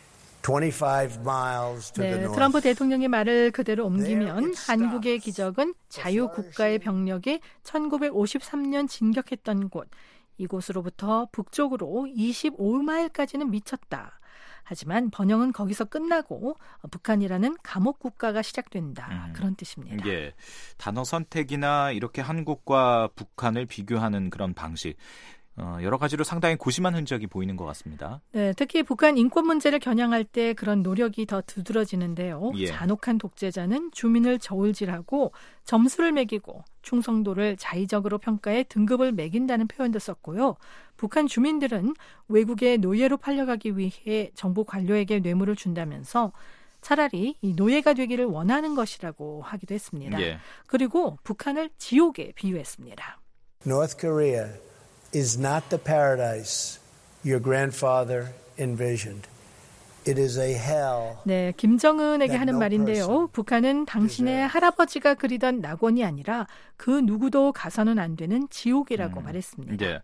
25 miles to the north. 트럼프 대통령의 말을 그대로 옮기면 한국의 기적은 자유국가의 병력이 1953년 진격했던 곳, 이곳으로부터 북쪽으로 25마일까지는 미쳤다. 하지만 번영은 거기서 끝나고 북한이라는 감옥 국가가 시작된다. 그런 뜻입니다. 예, 단어 선택이나 이렇게 한국과 북한을 비교하는 그런 방식, 여러 가지로 상당히 고심한 흔적이 보이는 것 같습니다. 네, 특히 북한 인권 문제를 겨냥할 때 그런 노력이 더 두드러지는데요. 예. 잔혹한 독재자는 주민을 저울질하고 점수를 매기고 충성도를 자의적으로 평가해 등급을 매긴다는 표현도 썼고요. 북한 주민들은 외국의 노예로 팔려가기 위해 정부 관료에게 뇌물을 준다면서 차라리 이 노예가 되기를 원하는 것이라고 하기도 했습니다. 예. 그리고 북한을 지옥에 비유했습니다. North Korea is not the paradise your grandfather envisioned. It is a hell. 네, 김정은에게 하는 말인데요. 북한은 당신의 할아버지가 그리던 낙원이 아니라 그 누구도 가서는 안 되는 지옥이라고 말했습니다. 네,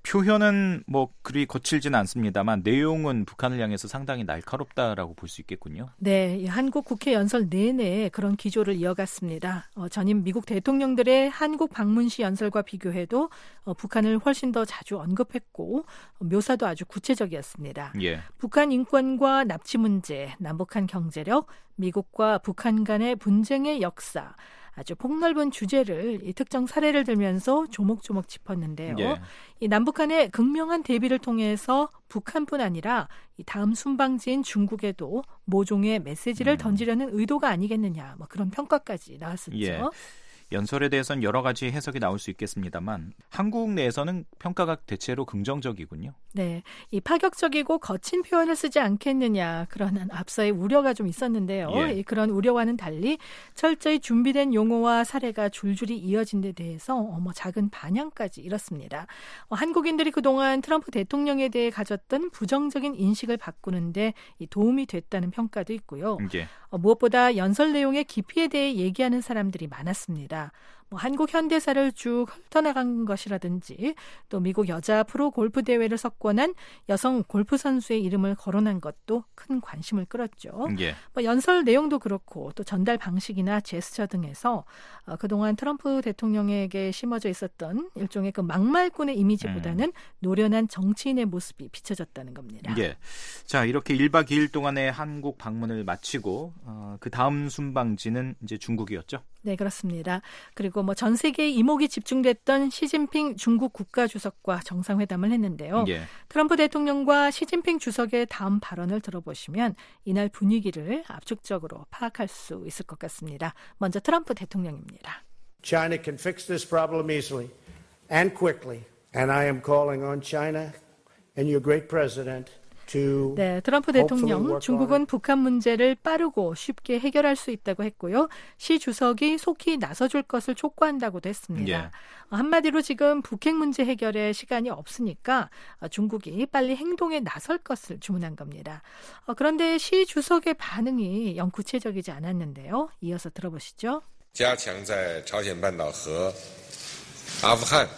표현은 뭐 그리 거칠지는 않습니다만 내용은 북한을 향해서 상당히 날카롭다라고 볼 수 있겠군요. 네, 이 한국 국회 연설 내내 그런 기조를 이어갔습니다. 전임 미국 대통령들의 한국 방문 시 연설과 비교해도 북한을 훨씬 더 자주 언급했고 묘사도 아주 구체적이었습니다. 예. 북한 인권과 납치 문제, 남북한 경제력, 미국과 북한 간의 분쟁의 역사, 아주 폭넓은 주제를 이 특정 사례를 들면서 조목조목 짚었는데요. 예. 이 남북한의 극명한 대비를 통해서 북한뿐 아니라 이 다음 순방지인 중국에도 모종의 메시지를 던지려는 의도가 아니겠느냐, 뭐 그런 평가까지 나왔었죠. 예. 연설에 대해서는 여러 가지 해석이 나올 수 있겠습니다만 한국 내에서는 평가가 대체로 긍정적이군요. 네, 이 파격적이고 거친 표현을 쓰지 않겠느냐 그런 앞서의 우려가 좀 있었는데요. 예. 그런 우려와는 달리 철저히 준비된 용어와 사례가 줄줄이 이어진 데 대해서 작은 반향까지 이뤘습니다. 한국인들이 그동안 트럼프 대통령에 대해 가졌던 부정적인 인식을 바꾸는데 도움이 됐다는 평가도 있고요. 예. 무엇보다 연설 내용의 깊이에 대해 얘기하는 사람들이 많았습니다. 한국 현대사를 쭉 훑어나간 것이라든지 또 미국 여자 프로 골프 대회를 석권한 여성 골프 선수의 이름을 거론한 것도 큰 관심을 끌었죠. 예. 연설 내용도 그렇고 또 전달 방식이나 제스처 등에서 그동안 트럼프 대통령에게 심어져 있었던 일종의 그 막말꾼의 이미지보다는 노련한 정치인의 모습이 비춰졌다는 겁니다. 예. 자, 이렇게 1박 2일 동안의 한국 방문을 마치고 그 다음 순방지는 이제 중국이었죠? 네, 그렇습니다. 그리고 그리고 전 세계의 이목이 집중됐던 시진핑 중국 국가주석과 정상회담을 했는데요. 예. 트럼프 대통령과 시진핑 주석의 다음 발언을 들어보시면 이날 분위기를 압축적으로 파악할 수 있을 것 같습니다. 먼저 트럼프 대통령입니다. China can fix this problem easily and quickly, and I am calling on China and your great president. 네, 트럼프 대통령, 중국은 북한 문제를 빠르고 쉽게 해결할 수 있다고 했고요. 시 주석이 속히 나서줄 것을 촉구한다고도 했습니다. 예. 한마디로 지금 북핵 문제 해결에 시간이 없으니까 중국이 빨리 행동에 나설 것을 주문한 겁니다. 그런데 시 주석의 반응이 영 구체적이지 않았는데요. 이어서 들어보시죠. 加强在朝鲜半岛和阿富汗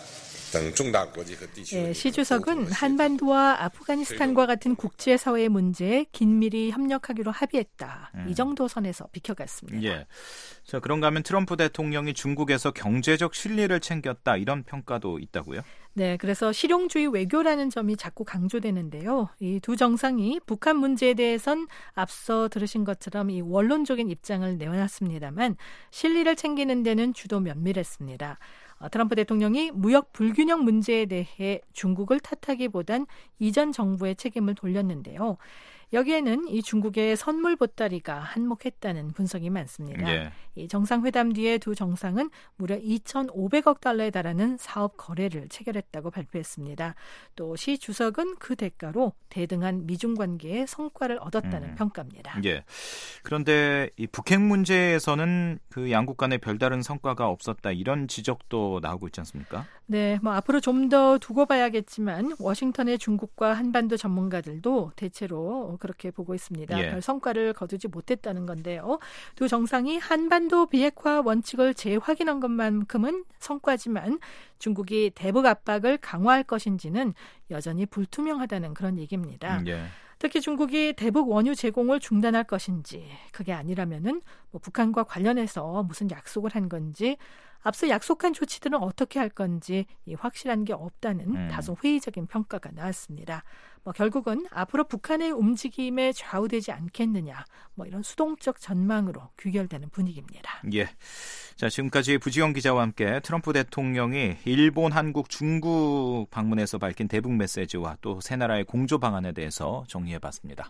네, 시 주석은 한반도와 아프가니스탄과 같은 국제사회의 문제에 긴밀히 협력하기로 합의했다. 이 정도 선에서 비켜갔습니다. 예. 자, 그런가 하면 트럼프 대통령이 중국에서 경제적 실리를 챙겼다 이런 평가도 있다고요? 네, 그래서 실용주의 외교라는 점이 자꾸 강조되는데요. 이 두 정상이 북한 문제에 대해선 앞서 들으신 것처럼 이 원론적인 입장을 내놨습니다만 실리를 챙기는 데는 주도 면밀했습니다. 트럼프 대통령이 무역 불균형 문제에 대해 중국을 탓하기보단 이전 정부의 책임을 돌렸는데요. 여기에는 이 중국의 선물 보따리가 한몫했다는 분석이 많습니다. 예. 이 정상회담 뒤에 두 정상은 무려 2,500억 달러에 달하는 사업 거래를 체결했다고 발표했습니다. 또 시 주석은 그 대가로 대등한 미중 관계의 성과를 얻었다는 평가입니다. 예. 그런데 이 북핵 문제에서는 그 양국 간에 별다른 성과가 없었다 이런 지적도 나오고 있지 않습니까? 네, 앞으로 좀 더 두고 봐야겠지만 워싱턴의 중국과 한반도 전문가들도 대체로 그렇게 보고 있습니다. 예. 별 성과를 거두지 못했다는 건데요. 두 정상이 한반도 비핵화 원칙을 재확인한 것만큼은 성과지만 중국이 대북 압박을 강화할 것인지는 여전히 불투명하다는 그런 얘기입니다. 예. 특히 중국이 대북 원유 제공을 중단할 것인지 그게 아니라면은 북한과 관련해서 무슨 약속을 한 건지 앞서 약속한 조치들은 어떻게 할 건지 확실한 게 없다는 다소 회의적인 평가가 나왔습니다. 결국은 앞으로 북한의 움직임에 좌우되지 않겠느냐 이런 수동적 전망으로 귀결되는 분위기입니다. 예. 자, 지금까지 부지영 기자와 함께 트럼프 대통령이 일본, 한국, 중국 방문에서 밝힌 대북 메시지와 또 세 나라의 공조 방안에 대해서 정리해봤습니다.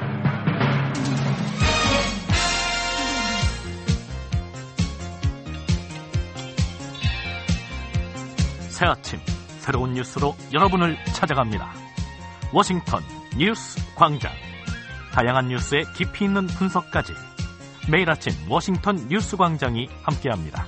새 아침 새로운 뉴스로 여러분을 찾아갑니다. 워싱턴 뉴스 광장. 다양한 뉴스의 깊이 있는 분석까지 매일 아침 워싱턴 뉴스 광장이 함께합니다.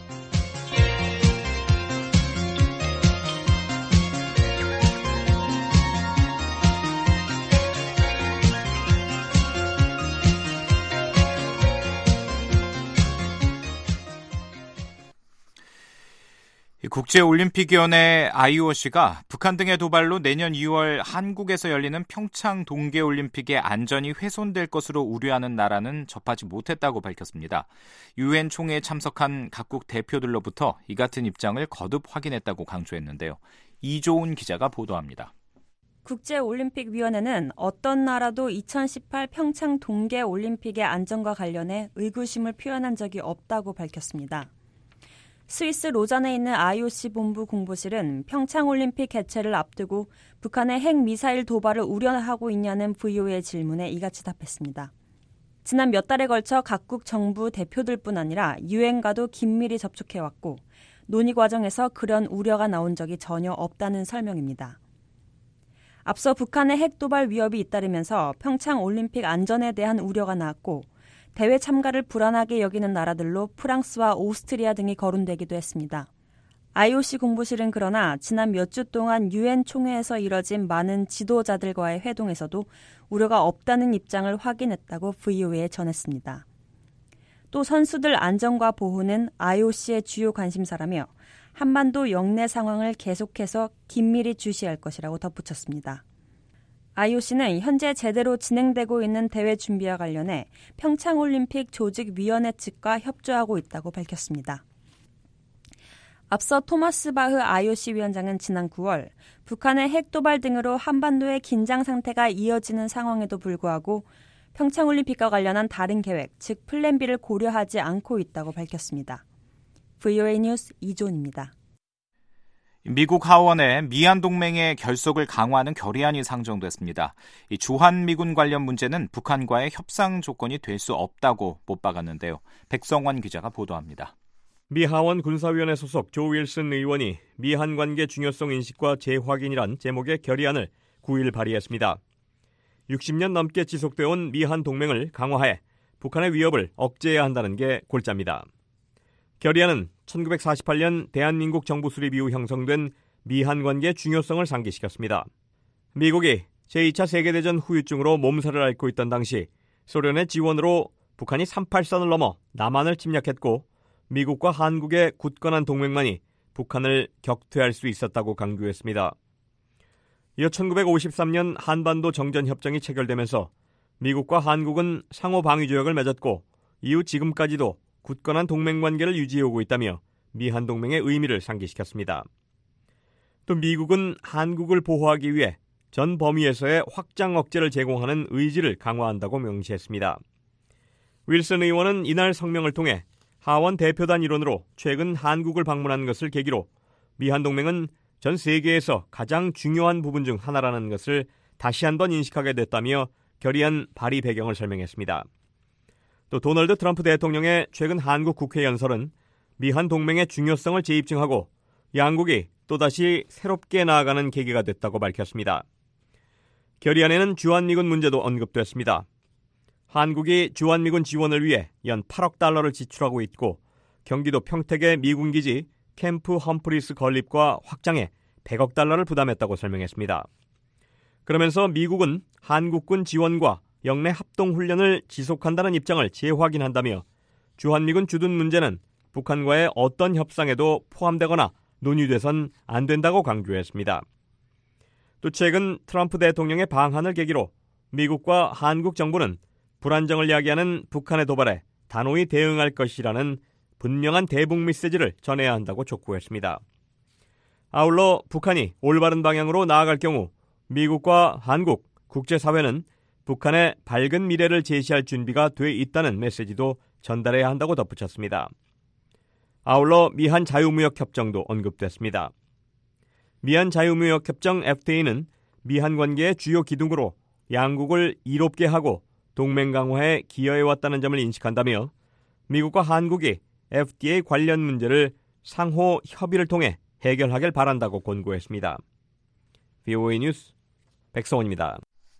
국제올림픽위원회 IOC가 북한 등의 도발로 내년 2월 한국에서 열리는 평창 동계올림픽의 안전이 훼손될 것으로 우려하는 나라는 접하지 못했다고 밝혔습니다. UN 총회에 참석한 각국 대표들로부터 이 같은 입장을 거듭 확인했다고 강조했는데요. 이조은 기자가 보도합니다. 국제올림픽위원회는 어떤 나라도 2018 평창 동계올림픽의 안전과 관련해 의구심을 표현한 적이 없다고 밝혔습니다. 스위스 로잔에 있는 IOC 본부 공보실은 평창올림픽 개최를 앞두고 북한의 핵미사일 도발을 우려하고 있냐는 VOA의 질문에 이같이 답했습니다. 지난 몇 달에 걸쳐 각국 정부 대표들뿐 아니라 유엔과도 긴밀히 접촉해왔고 논의 과정에서 그런 우려가 나온 적이 전혀 없다는 설명입니다. 앞서 북한의 핵도발 위협이 잇따르면서 평창올림픽 안전에 대한 우려가 나왔고 대회 참가를 불안하게 여기는 나라들로 프랑스와 오스트리아 등이 거론되기도 했습니다. IOC 공보실은 그러나 지난 몇 주 동안 UN 총회에서 이뤄진 많은 지도자들과의 회동에서도 우려가 없다는 입장을 확인했다고 VOA에 전했습니다. 또 선수들 안전과 보호는 IOC의 주요 관심사라며 한반도 영내 상황을 계속해서 긴밀히 주시할 것이라고 덧붙였습니다. IOC는 현재 제대로 진행되고 있는 대회 준비와 관련해 평창올림픽 조직위원회 측과 협조하고 있다고 밝혔습니다. 앞서 토마스 바흐 IOC 위원장은 지난 9월 북한의 핵도발 등으로 한반도의 긴장 상태가 이어지는 상황에도 불구하고 평창올림픽과 관련한 다른 계획, 즉 플랜 B를 고려하지 않고 있다고 밝혔습니다. VOA 뉴스 이존입니다. 미국 하원에 미한 동맹의 결속을 강화하는 결의안이 상정됐습니다. 이 주한미군 관련 문제는 북한과의 협상 조건이 될 수 없다고 못 박았는데요. 백성환 기자가 보도합니다. 미 하원 군사위원회 소속 조 윌슨 의원이 미한 관계 중요성 인식과 재확인이란 제목의 결의안을 9일 발의했습니다. 60년 넘게 지속되어 온 미한 동맹을 강화해 북한의 위협을 억제해야 한다는 게 골자입니다. 결의안은 1948년 대한민국 정부 수립 이후 형성된 미한 관계의 중요성을 상기시켰습니다. 미국이 제2차 세계대전 후유증으로 몸살을 앓고 있던 당시 소련의 지원으로 북한이 38선을 넘어 남한을 침략했고 미국과 한국의 굳건한 동맹만이 북한을 격퇴할 수 있었다고 강조했습니다. 이어 1953년 한반도 정전협정이 체결되면서 미국과 한국은 상호방위조약을 맺었고 이후 지금까지도 굳건한 동맹관계를 유지해오고 있다며 미한 동맹의 의미를 상기시켰습니다. 또 미국은 한국을 보호하기 위해 전 범위에서의 확장 억제를 제공하는 의지를 강화한다고 명시했습니다. 윌슨 의원은 이날 성명을 통해 하원 대표단 일원으로 최근 한국을 방문한 것을 계기로 미한 동맹은 전 세계에서 가장 중요한 부분 중 하나라는 것을 다시 한번 인식하게 됐다며 결의안 발의 배경을 설명했습니다. 또 도널드 트럼프 대통령의 최근 한국 국회 연설은 미한 동맹의 중요성을 재입증하고 양국이 또다시 새롭게 나아가는 계기가 됐다고 밝혔습니다. 결의안에는 주한미군 문제도 언급됐습니다. 한국이 주한미군 지원을 위해 연 8억 달러를 지출하고 있고 경기도 평택의 미군기지 캠프 험프리스 건립과 확장에 100억 달러를 부담했다고 설명했습니다. 그러면서 미국은 한국군 지원과 영내 합동훈련을 지속한다는 입장을 재확인한다며 주한미군 주둔 문제는 북한과의 어떤 협상에도 포함되거나 논의돼선 안 된다고 강조했습니다. 또 최근 트럼프 대통령의 방한을 계기로 미국과 한국 정부는 불안정을 야기하는 북한의 도발에 단호히 대응할 것이라는 분명한 대북 메시지를 전해야 한다고 촉구했습니다. 아울러 북한이 올바른 방향으로 나아갈 경우 미국과 한국, 국제사회는 북한의 밝은 미래를 제시할 준비가 돼 있다는 메시지도 전달해야 한다고 덧붙였습니다. 아울러 미한 자유무역협정도 언급됐습니다. 미한 자유무역협정 FTA는 미한 관계의 주요 기둥으로 양국을 이롭게 하고 동맹 강화에 기여해왔다는 점을 인식한다며 미국과 한국이 FTA 관련 문제를 상호 협의를 통해 해결하길 바란다고 권고했습니다. VOA 뉴스 백성원입니다.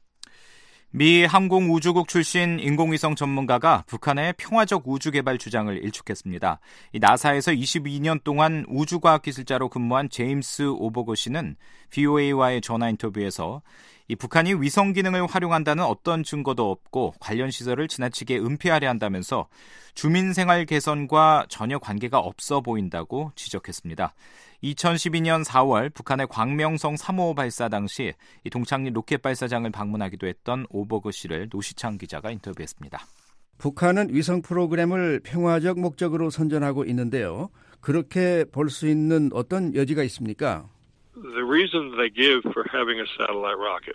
미 항공우주국 출신 인공위성 전문가가 북한의 평화적 우주개발 주장을 일축했습니다. 나사에서 22년 동안 우주과학기술자로 근무한 제임스 오버거 씨는 VOA와의 전화 인터뷰에서 이 북한이 위성 기능을 활용한다는 어떤 증거도 없고 관련 시설을 지나치게 은폐하려 한다면서 주민 생활 개선과 전혀 관계가 없어 보인다고 지적했습니다. 2012년 4월 북한의 광명성 3호 발사 당시 이 동창리 로켓 발사장을 방문하기도 했던 오버그 씨를 노시창 기자가 인터뷰했습니다. 북한은 위성 프로그램을 평화적 목적으로 선전하고 있는데요. 그렇게 볼 수 있는 어떤 여지가 있습니까? The reason they give for having a satellite rocket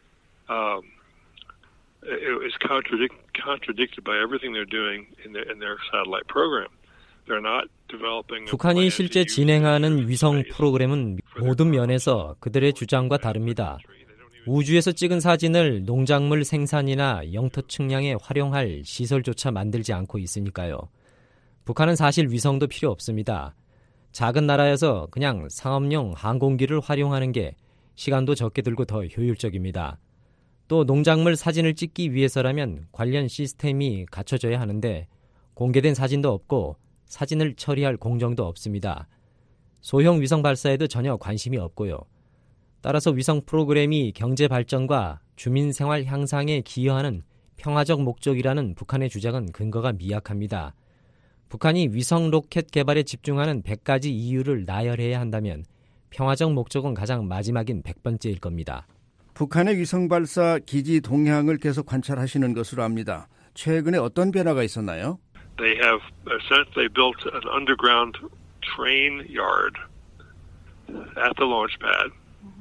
is contradicted by everything they're doing in their satellite program. They're not developing. 북한이 실제 진행하는 위성 프로그램은 모든 면에서 그들의 주장과 다릅니다. 우주에서 찍은 사진을 농작물 생산이나 영토 측량에 활용할 시설조차 만들지 않고 있으니까요. 북한은 사실 위성도 필요 없습니다. 작은 나라여서 그냥 상업용 항공기를 활용하는 게 시간도 적게 들고 더 효율적입니다. 또 농작물 사진을 찍기 위해서라면 관련 시스템이 갖춰져야 하는데 공개된 사진도 없고 사진을 처리할 공정도 없습니다. 소형 위성 발사에도 전혀 관심이 없고요. 따라서 위성 프로그램이 경제 발전과 주민 생활 향상에 기여하는 평화적 목적이라는 북한의 주장은 근거가 미약합니다. 북한이 위성 로켓 개발에 집중하는 100가지 이유를 나열해야 한다면 평화적 목적은 가장 마지막인 100번째일 겁니다. 북한의 위성 발사 기지 동향을 계속 관찰하시는 것으로 압니다. 최근에 어떤 변화가 있었나요? They have essentially built an underground train yard at the launch pad.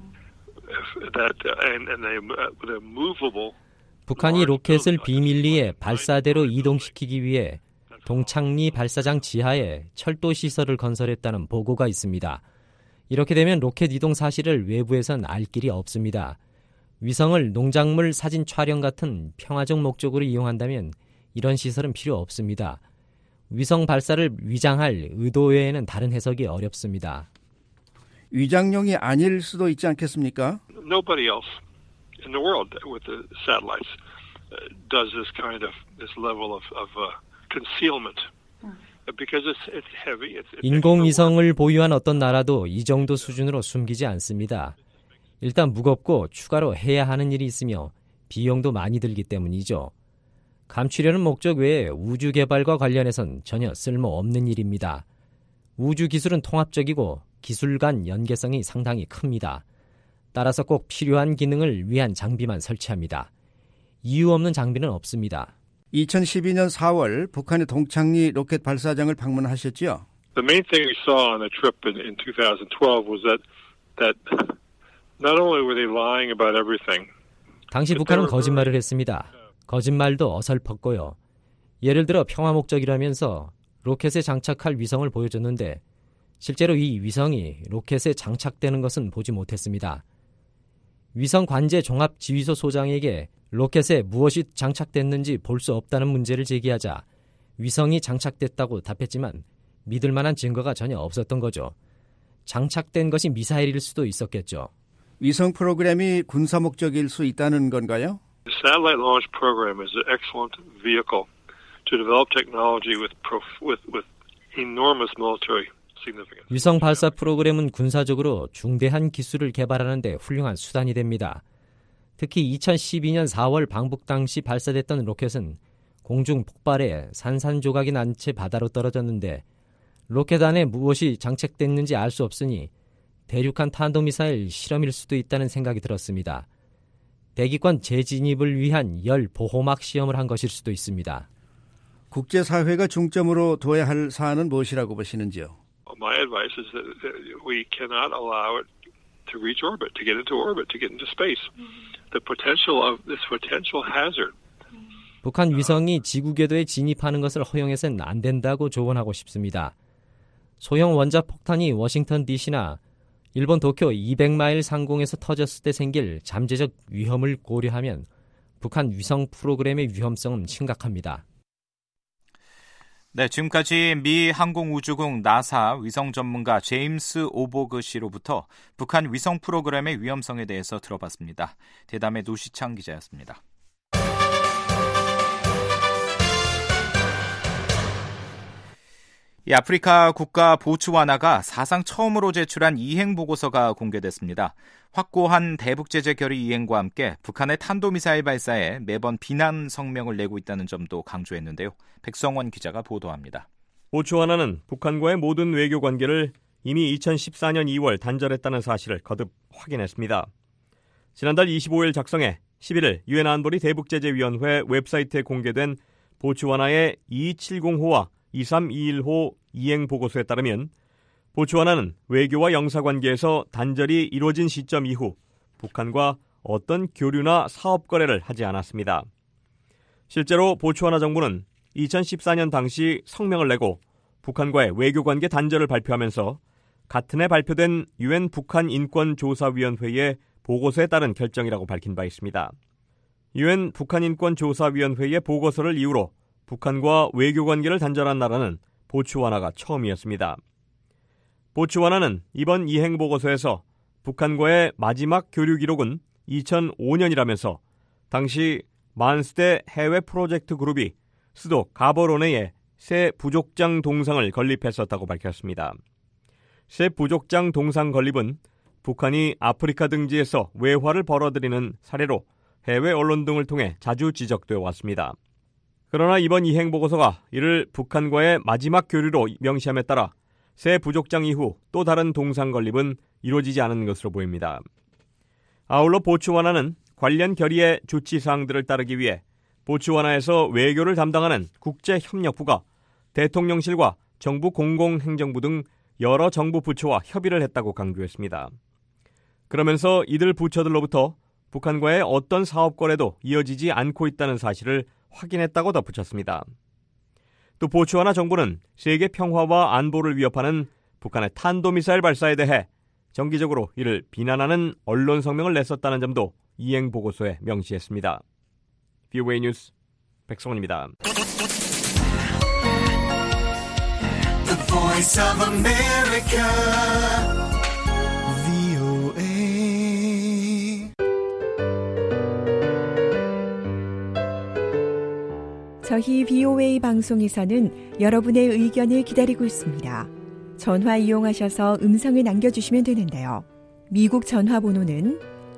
And they with a movable. 북한이 로켓을 비밀리에 발사대로 이동시키기 위해 동창리 발사장 지하에 철도 시설을 건설했다는 보고가 있습니다. 이렇게 되면 로켓 이동 사실을 외부에선 알 길이 없습니다. 위성을 농작물 사진 촬영 같은 평화적 목적으로 이용한다면 이런 시설은 필요 없습니다. 위성 발사를 위장할 의도 외에는 다른 해석이 어렵습니다. 위장용이 아닐 수도 있지 않겠습니까? Nobody else in the world with the satellites does this level of concealment. Because it's heavy. 인공위성을 보유한 어떤 나라도 이 정도 수준으로 숨기지 않습니다. 일단 무겁고 추가로 해야 하는 일이 있으며 비용도 많이 들기 때문이죠. 감추려는 목적 외에 우주 개발과 관련해선 전혀 쓸모없는 일입니다. 우주 기술은 통합적이고 기술 간 연계성이 상당히 큽니다. 따라서 꼭 필요한 기능을 위한 장비만 설치합니다. 이유 없는 장비는 없습니다. 2012년 4월 북한의 동창리 로켓 발사장을 방문하셨지요? The main thing we saw on the trip in 2012 was that not only were they lying about everything. 당시 북한은 거짓말을 했습니다. 거짓말도 어설펐고요. 예를 들어 평화 목적이라면서 로켓에 장착할 위성을 보여줬는데 실제로 이 위성이 로켓에 장착되는 것은 보지 못했습니다. 위성 관제 종합지휘소 소장에게 로켓에 무엇이 장착됐는지 볼 수 없다는 문제를 제기하자 위성이 장착됐다고 답했지만 믿을 만한 증거가 전혀 없었던 거죠. 장착된 것이 미사일일 수도 있었겠죠. 위성 프로그램이 군사 목적일 수 있다는 건가요? The satellite launch program is an excellent vehicle to develop technology with enormous military significance. 위성 발사 프로그램은 군사적으로 중대한 기술을 개발하는 데 훌륭한 수단이 됩니다. 특히 2012년 4월 방북 당시 발사됐던 로켓은 공중 폭발에 산산조각이 난 채 바다로 떨어졌는데 로켓 안에 무엇이 장착됐는지 알 수 없으니 대륙간 탄도미사일 실험일 수도 있다는 생각이 들었습니다. 대기권 재진입을 위한 열 보호막 시험을 한 것일 수도 있습니다. 국제사회가 중점으로 둬야 할 사안은 무엇이라고 보시는지요? My advice is that we cannot allow it to reach orbit, to get into orbit, to get into space. The potential of this potential hazard. 북한 위성이 지구 궤도에 진입하는 것을 허용해서는 안 된다고 조언하고 싶습니다. 소형 원자폭탄이 워싱턴 DC나 일본 도쿄 200마일 상공에서 터졌을 때 생길 잠재적 위험을 고려하면 북한 위성 프로그램의 위험성은 심각합니다. 네, 지금까지 미 항공우주국 나사 위성 전문가 제임스 오보그 씨로부터 북한 위성 프로그램의 위험성에 대해서 들어봤습니다. 대담의 노시창 기자였습니다. 이 아프리카 국가 보츠와나가 사상 처음으로 제출한 이행 보고서가 공개됐습니다. 확고한 대북 제재 결의 이행과 함께 북한의 탄도미사일 발사에 매번 비난 성명을 내고 있다는 점도 강조했는데요. 백성원 기자가 보도합니다. 보츠와나는 북한과의 모든 외교 관계를 이미 2014년 2월 단절했다는 사실을 거듭 확인했습니다. 지난달 25일 작성해 11일 유엔 안보리 대북제재위원회 웹사이트에 공개된 보츠와나의 2270호와 2321호 이행 보고서에 따르면 보츠와나는 외교와 영사관계에서 단절이 이루어진 시점 이후 북한과 어떤 교류나 사업 거래를 하지 않았습니다. 실제로 보츠와나 정부는 2014년 당시 성명을 내고 북한과의 외교관계 단절을 발표하면서 같은 해 발표된 유엔 북한 인권조사위원회의 보고서에 따른 결정이라고 밝힌 바 있습니다. 유엔 북한 인권조사위원회의 보고서를 이유로 북한과 외교관계를 단절한 나라는 보츠와나가 처음이었습니다. 보츠와나는 이번 이행보고서에서 북한과의 마지막 교류 기록은 2005년이라면서 당시 만스대 해외 프로젝트 그룹이 수도 가버로네에 새 부족장 동상을 건립했었다고 밝혔습니다. 새 부족장 동상 건립은 북한이 아프리카 등지에서 외화를 벌어들이는 사례로 해외 언론 등을 통해 자주 지적되어 왔습니다. 그러나 이번 이행보고서가 이를 북한과의 마지막 교류로 명시함에 따라 새 부족장 이후 또 다른 동상 건립은 이루어지지 않은 것으로 보입니다. 아울러 보츠와나는 관련 결의의 조치사항들을 따르기 위해 보츠와나에서 외교를 담당하는 국제협력부가 대통령실과 정부 공공행정부 등 여러 정부 부처와 협의를 했다고 강조했습니다. 그러면서 이들 부처들로부터 북한과의 어떤 사업 거래도 이어지지 않고 있다는 사실을 확인했다고 덧붙였습니다. 또 보츠와나 정부는 세계 평화와 안보를 위협하는 북한의 탄도미사일 발사에 대해 정기적으로 이를 비난하는 언론 성명을 냈었다는 점도 이행 보고서에 명시했습니다. VOA 뉴스 백성원입니다. The Voice of America, VOA. 저희 VOA 방송에서는 여러분의 의견을 기다리고 있습니다. 전화 이용하셔서 음성을 남겨주시면 되는데요. 미국 전화번호는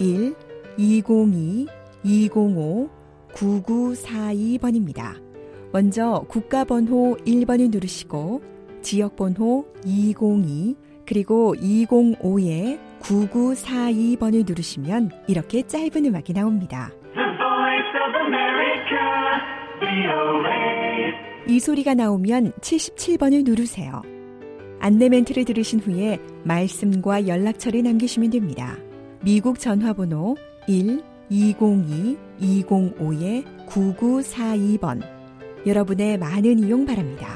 1-202-205-9942번입니다. 먼저 국가번호 1번을 누르시고 지역번호 202 그리고 205-9942번을 누르시면 이렇게 짧은 음악이 나옵니다. 이 소리가 나오면 77번을 누르세요. 안내 멘트를 들으신 후에 말씀과 연락처를 남기시면 됩니다. 미국 전화번호 1-202-205-9942번. 여러분의 많은 이용 바랍니다.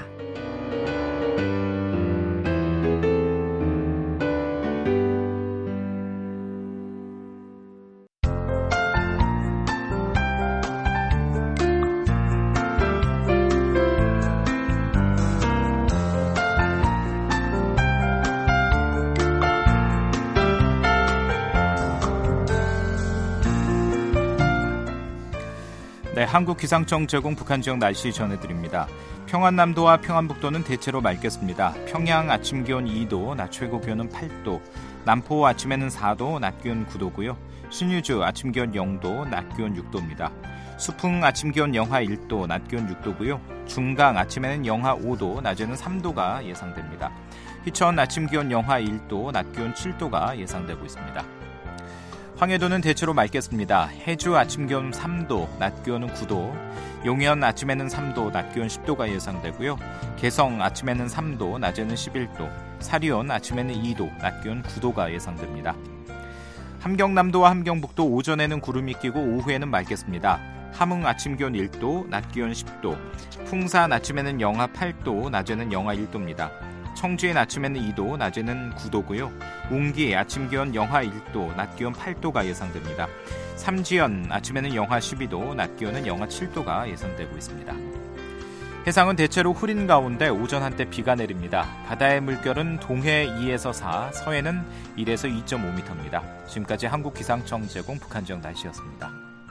네, 한국기상청 제공 북한 지역 날씨 전해드립니다. 평안남도와 평안북도는 대체로 맑겠습니다. 평양 아침 기온 2도, 낮 최고 기온은 8도, 남포 아침에는 4도, 낮 기온 9도고요. 신유주 아침 기온 0도, 낮 기온 6도입니다. 수풍 아침 기온 영하 1도, 낮 기온 6도고요. 중강 아침에는 영하 5도, 낮에는 3도가 예상됩니다. 희천 아침 기온 영하 1도, 낮 기온 7도가 예상되고 있습니다. 황해도는 대체로 맑겠습니다. 해주 아침 기온 3도, 낮 기온은 9도, 용현 아침에는 3도, 낮 기온 10도가 예상되고요. 개성 아침에는 3도, 낮에는 11도, 사리온 아침에는 2도, 낮 기온 9도가 예상됩니다. 함경남도와 함경북도 오전에는 구름이 끼고 오후에는 맑겠습니다. 함흥 아침 기온 1도, 낮 기온 10도, 풍산 아침에는 영하 8도, 낮에는 영하 1도입니다. 청주인 아침에는 2도, 낮에는 9도고요. 웅기 아침 기온 영하 1도, 낮 기온 8도가 예상됩니다. 삼지연 아침에는 영하 12도, 낮 기온은 영하 7도가 예상되고 있습니다. 해상은 대체로 흐린 가운데 오전 한때 비가 내립니다. 바다의 물결은 동해 2에서 4, 서해는 1에서 2.5m입니다. 지금까지 한국기상청 제공 북한 지역 날씨였습니다.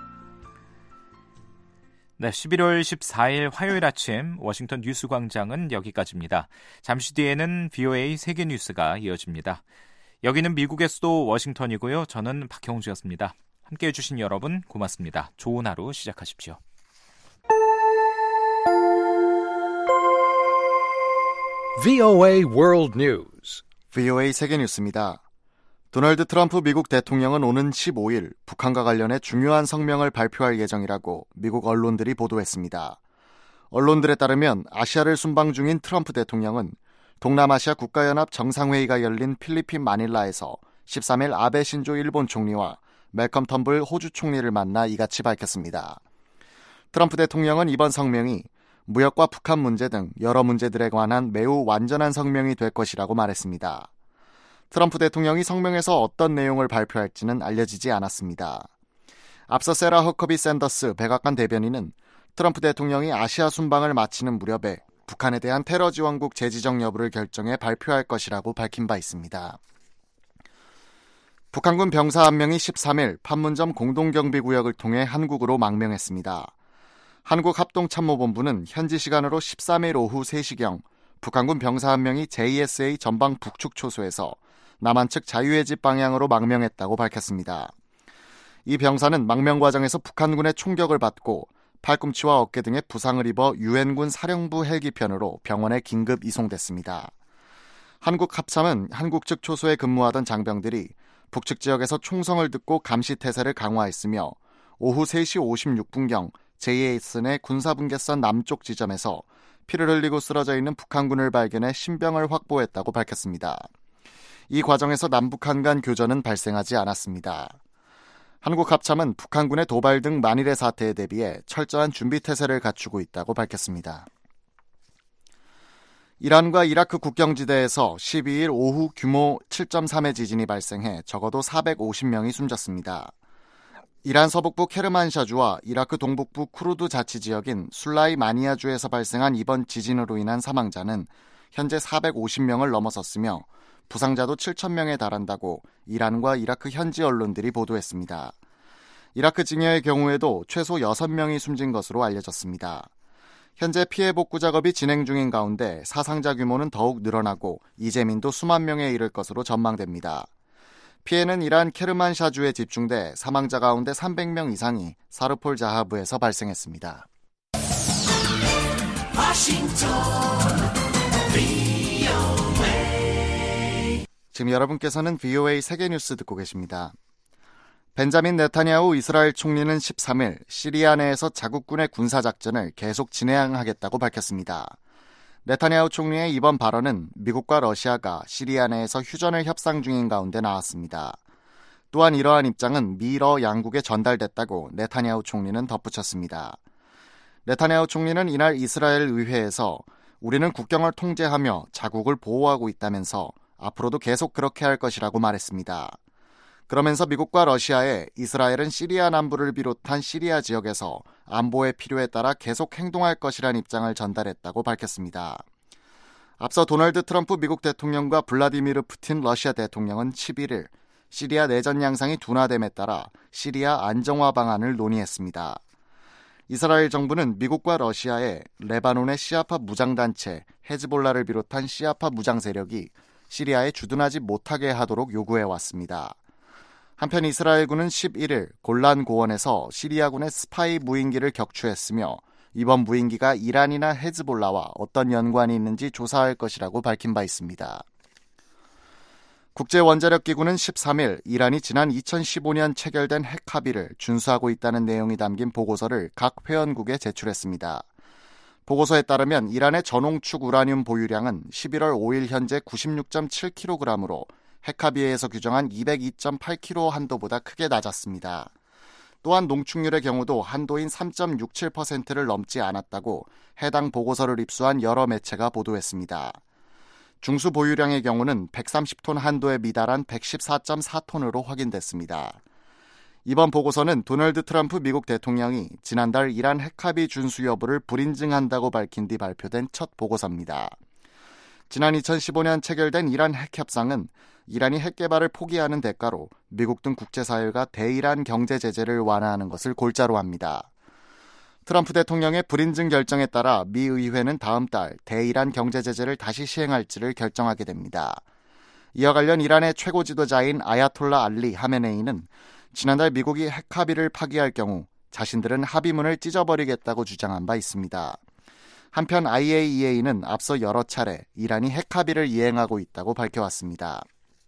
네, 11월 14일 화요일 아침 워싱턴 뉴스 광장은 여기까지입니다. 잠시 뒤에는 VOA 세계 뉴스가 이어집니다. 여기는 미국의 수도 워싱턴이고요. 저는 박형주였습니다. 함께해 주신 여러분 고맙습니다. 좋은 하루 시작하십시오. VOA World News. VOA 세계 뉴스입니다. 도널드 트럼프 미국 대통령은 오는 15일 북한과 관련해 중요한 성명을 발표할 예정이라고 미국 언론들이 보도했습니다. 언론들에 따르면 아시아를 순방 중인 트럼프 대통령은 동남아시아 국가연합 정상회의가 열린 필리핀 마닐라에서 13일 아베 신조 일본 총리와 멜컴 텀블 호주 총리를 만나 이같이 밝혔습니다. 트럼프 대통령은 이번 성명이 무역과 북한 문제 등 여러 문제들에 관한 매우 완전한 성명이 될 것이라고 말했습니다. 트럼프 대통령이 성명에서 어떤 내용을 발표할지는 알려지지 않았습니다. 앞서 세라 허커비 샌더스 백악관 대변인은 트럼프 대통령이 아시아 순방을 마치는 무렵에 북한에 대한 테러 지원국 재지정 여부를 결정해 발표할 것이라고 밝힌 바 있습니다. 북한군 병사 한 명이 13일 판문점 공동경비구역을 통해 한국으로 망명했습니다. 한국합동참모본부는 현지 시간으로 13일 오후 3시경 북한군 병사 한 명이 JSA 전방 북측 초소에서 남한 측 자유의 집 방향으로 망명했다고 밝혔습니다. 이 병사는 망명 과정에서 북한군의 총격을 받고 팔꿈치와 어깨 등에 부상을 입어 유엔군 사령부 헬기편으로 병원에 긴급 이송됐습니다. 한국 합참은 한국 측 초소에 근무하던 장병들이 북측 지역에서 총성을 듣고 감시 태세를 강화했으며 오후 3시 56분경 JS 내 군사분계선 남쪽 지점에서 피를 흘리고 쓰러져 있는 북한군을 발견해 신병을 확보했다고 밝혔습니다. 이 과정에서 남북한 간 교전은 발생하지 않았습니다. 한국 합참은 북한군의 도발 등 만일의 사태에 대비해 철저한 준비 태세를 갖추고 있다고 밝혔습니다. 이란과 이라크 국경지대에서 12일 오후 규모 7.3의 지진이 발생해 적어도 450명이 숨졌습니다. 이란 서북부 케르만샤주와 이라크 동북부 쿠르드 자치지역인 술라이마니아주에서 발생한 이번 지진으로 인한 사망자는 현재 450명을 넘어섰으며 부상자도 7,000명에 달한다고 이란과 이라크 현지 언론들이 보도했습니다. 이라크 증여의 경우에도 최소 6명이 숨진 것으로 알려졌습니다. 현재 피해 복구 작업이 진행 중인 가운데 사상자 규모는 더욱 늘어나고 이재민도 수만 명에 이를 것으로 전망됩니다. 피해는 이란 케르만샤주에 집중돼 사망자 가운데 300명 이상이 사르폴 자하브에서 발생했습니다. 지금 여러분께서는 VOA 세계뉴스 듣고 계십니다. 벤자민 네타냐후 이스라엘 총리는 13일 시리아 내에서 자국군의 군사작전을 계속 진행하겠다고 밝혔습니다. 네타냐후 총리의 이번 발언은 미국과 러시아가 시리아 내에서 휴전을 협상 중인 가운데 나왔습니다. 또한 이러한 입장은 미러 양국에 전달됐다고 네타냐후 총리는 덧붙였습니다. 네타냐후 총리는 이날 이스라엘 의회에서 우리는 국경을 통제하며 자국을 보호하고 있다면서 앞으로도 계속 그렇게 할 것이라고 말했습니다. 그러면서 미국과 러시아에 이스라엘은 시리아 남부를 비롯한 시리아 지역에서 안보의 필요에 따라 계속 행동할 것이란 입장을 전달했다고 밝혔습니다. 앞서 도널드 트럼프 미국 대통령과 블라디미르 푸틴 러시아 대통령은 11일 시리아 내전 양상이 둔화됨에 따라 시리아 안정화 방안을 논의했습니다. 이스라엘 정부는 미국과 러시아에 레바논의 시아파 무장단체 헤즈볼라를 비롯한 시아파 무장 세력이 시리아에 주둔하지 못하게 하도록 요구해왔습니다. 한편 이스라엘군은 11일 골란 고원에서 시리아군의 스파이 무인기를 격추했으며 이번 무인기가 이란이나 헤즈볼라와 어떤 연관이 있는지 조사할 것이라고 밝힌 바 있습니다. 국제원자력기구는 13일 이란이 지난 2015년 체결된 핵 합의를 준수하고 있다는 내용이 담긴 보고서를 각 회원국에 제출했습니다. 보고서에 따르면 이란의 전홍축 우라늄 보유량은 11월 5일 현재 96.7kg으로 핵합의회에서 규정한 202.8kg 한도보다 크게 낮았습니다. 또한 농축률의 경우도 한도인 3.67%를 넘지 않았다고 해당 보고서를 입수한 여러 매체가 보도했습니다. 중수 보유량의 경우는 130톤 한도에 미달한 114.4톤으로 확인됐습니다. 이번 보고서는 도널드 트럼프 미국 대통령이 지난달 이란 핵합의 준수 여부를 불인증한다고 밝힌 뒤 발표된 첫 보고서입니다. 지난 2015년 체결된 이란 핵협상은 이란이 핵 개발을 포기하는 대가로 미국 등 국제사회가 대이란 경제 제재를 완화하는 것을 골자로 합니다. 트럼프 대통령의 불인증 결정에 따라 미 의회는 다음 달 대이란 경제 제재를 다시 시행할지를 결정하게 됩니다. 이와 관련 이란의 최고 지도자인 아야톨라 알리 하메네이는 지난달 미국이 핵 합의를 파기할 경우 자신들은 합의문을 찢어버리겠다고 주장한 바 있습니다. 한편 IAEA는 앞서 여러 차례 이란이 핵 합의를 이행하고 있다고 밝혀왔습니다.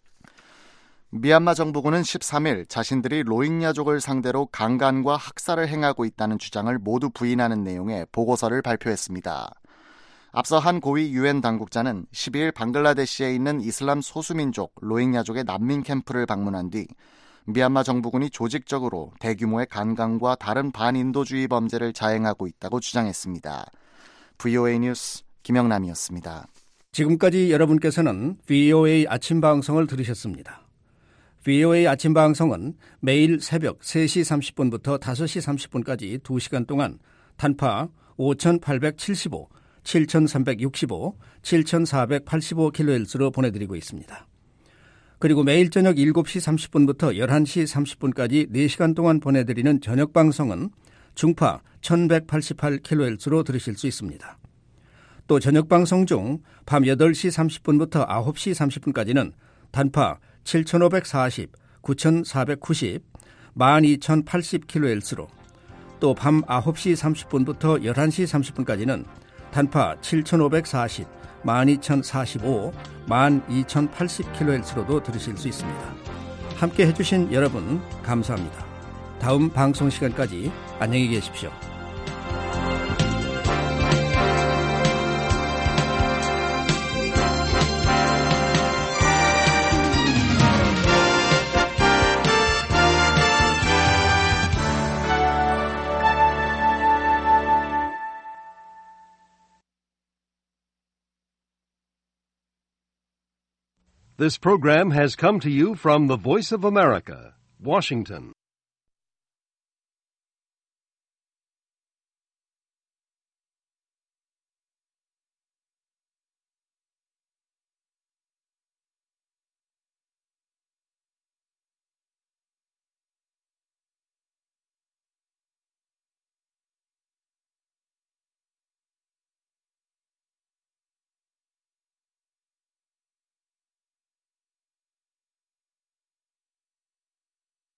미얀마 정부군은 13일 자신들이 로힝야족을 상대로 강간과 학살을 행하고 있다는 주장을 모두 부인하는 내용의 보고서를 발표했습니다. 앞서 한 고위 UN 당국자는 12일 방글라데시에 있는 이슬람 소수민족 로힝야족의 난민 캠프를 방문한 뒤 미얀마 정부군이 조직적으로 대규모의 강간과 다른 반인도주의 범죄를 자행하고 있다고 주장했습니다. VOA 뉴스 김영남이었습니다. 지금까지 여러분께서는 VOA 아침 방송을 들으셨습니다. VOA 아침 방송은 매일 새벽 3시 30분부터 5시 30분까지 2시간 동안 단파 5875, 7365, 7485kHz로 보내드리고 있습니다. 그리고 매일 저녁 7시 30분부터 11시 30분까지 4시간 동안 보내드리는 저녁 방송은 중파 1188kHz로 들으실 수 있습니다. 또 저녁 방송 중 밤 8시 30분부터 9시 30분까지는 단파 7540, 9490, 12080kHz로 또 밤 9시 30분부터 11시 30분까지는 단파 7540, 12045, 12080kHz로도 들으실 수 있습니다. 함께 해주신 여러분 감사합니다. 다음 방송 시간까지 안녕히 계십시오. This program has come to you from the Voice of America, Washington.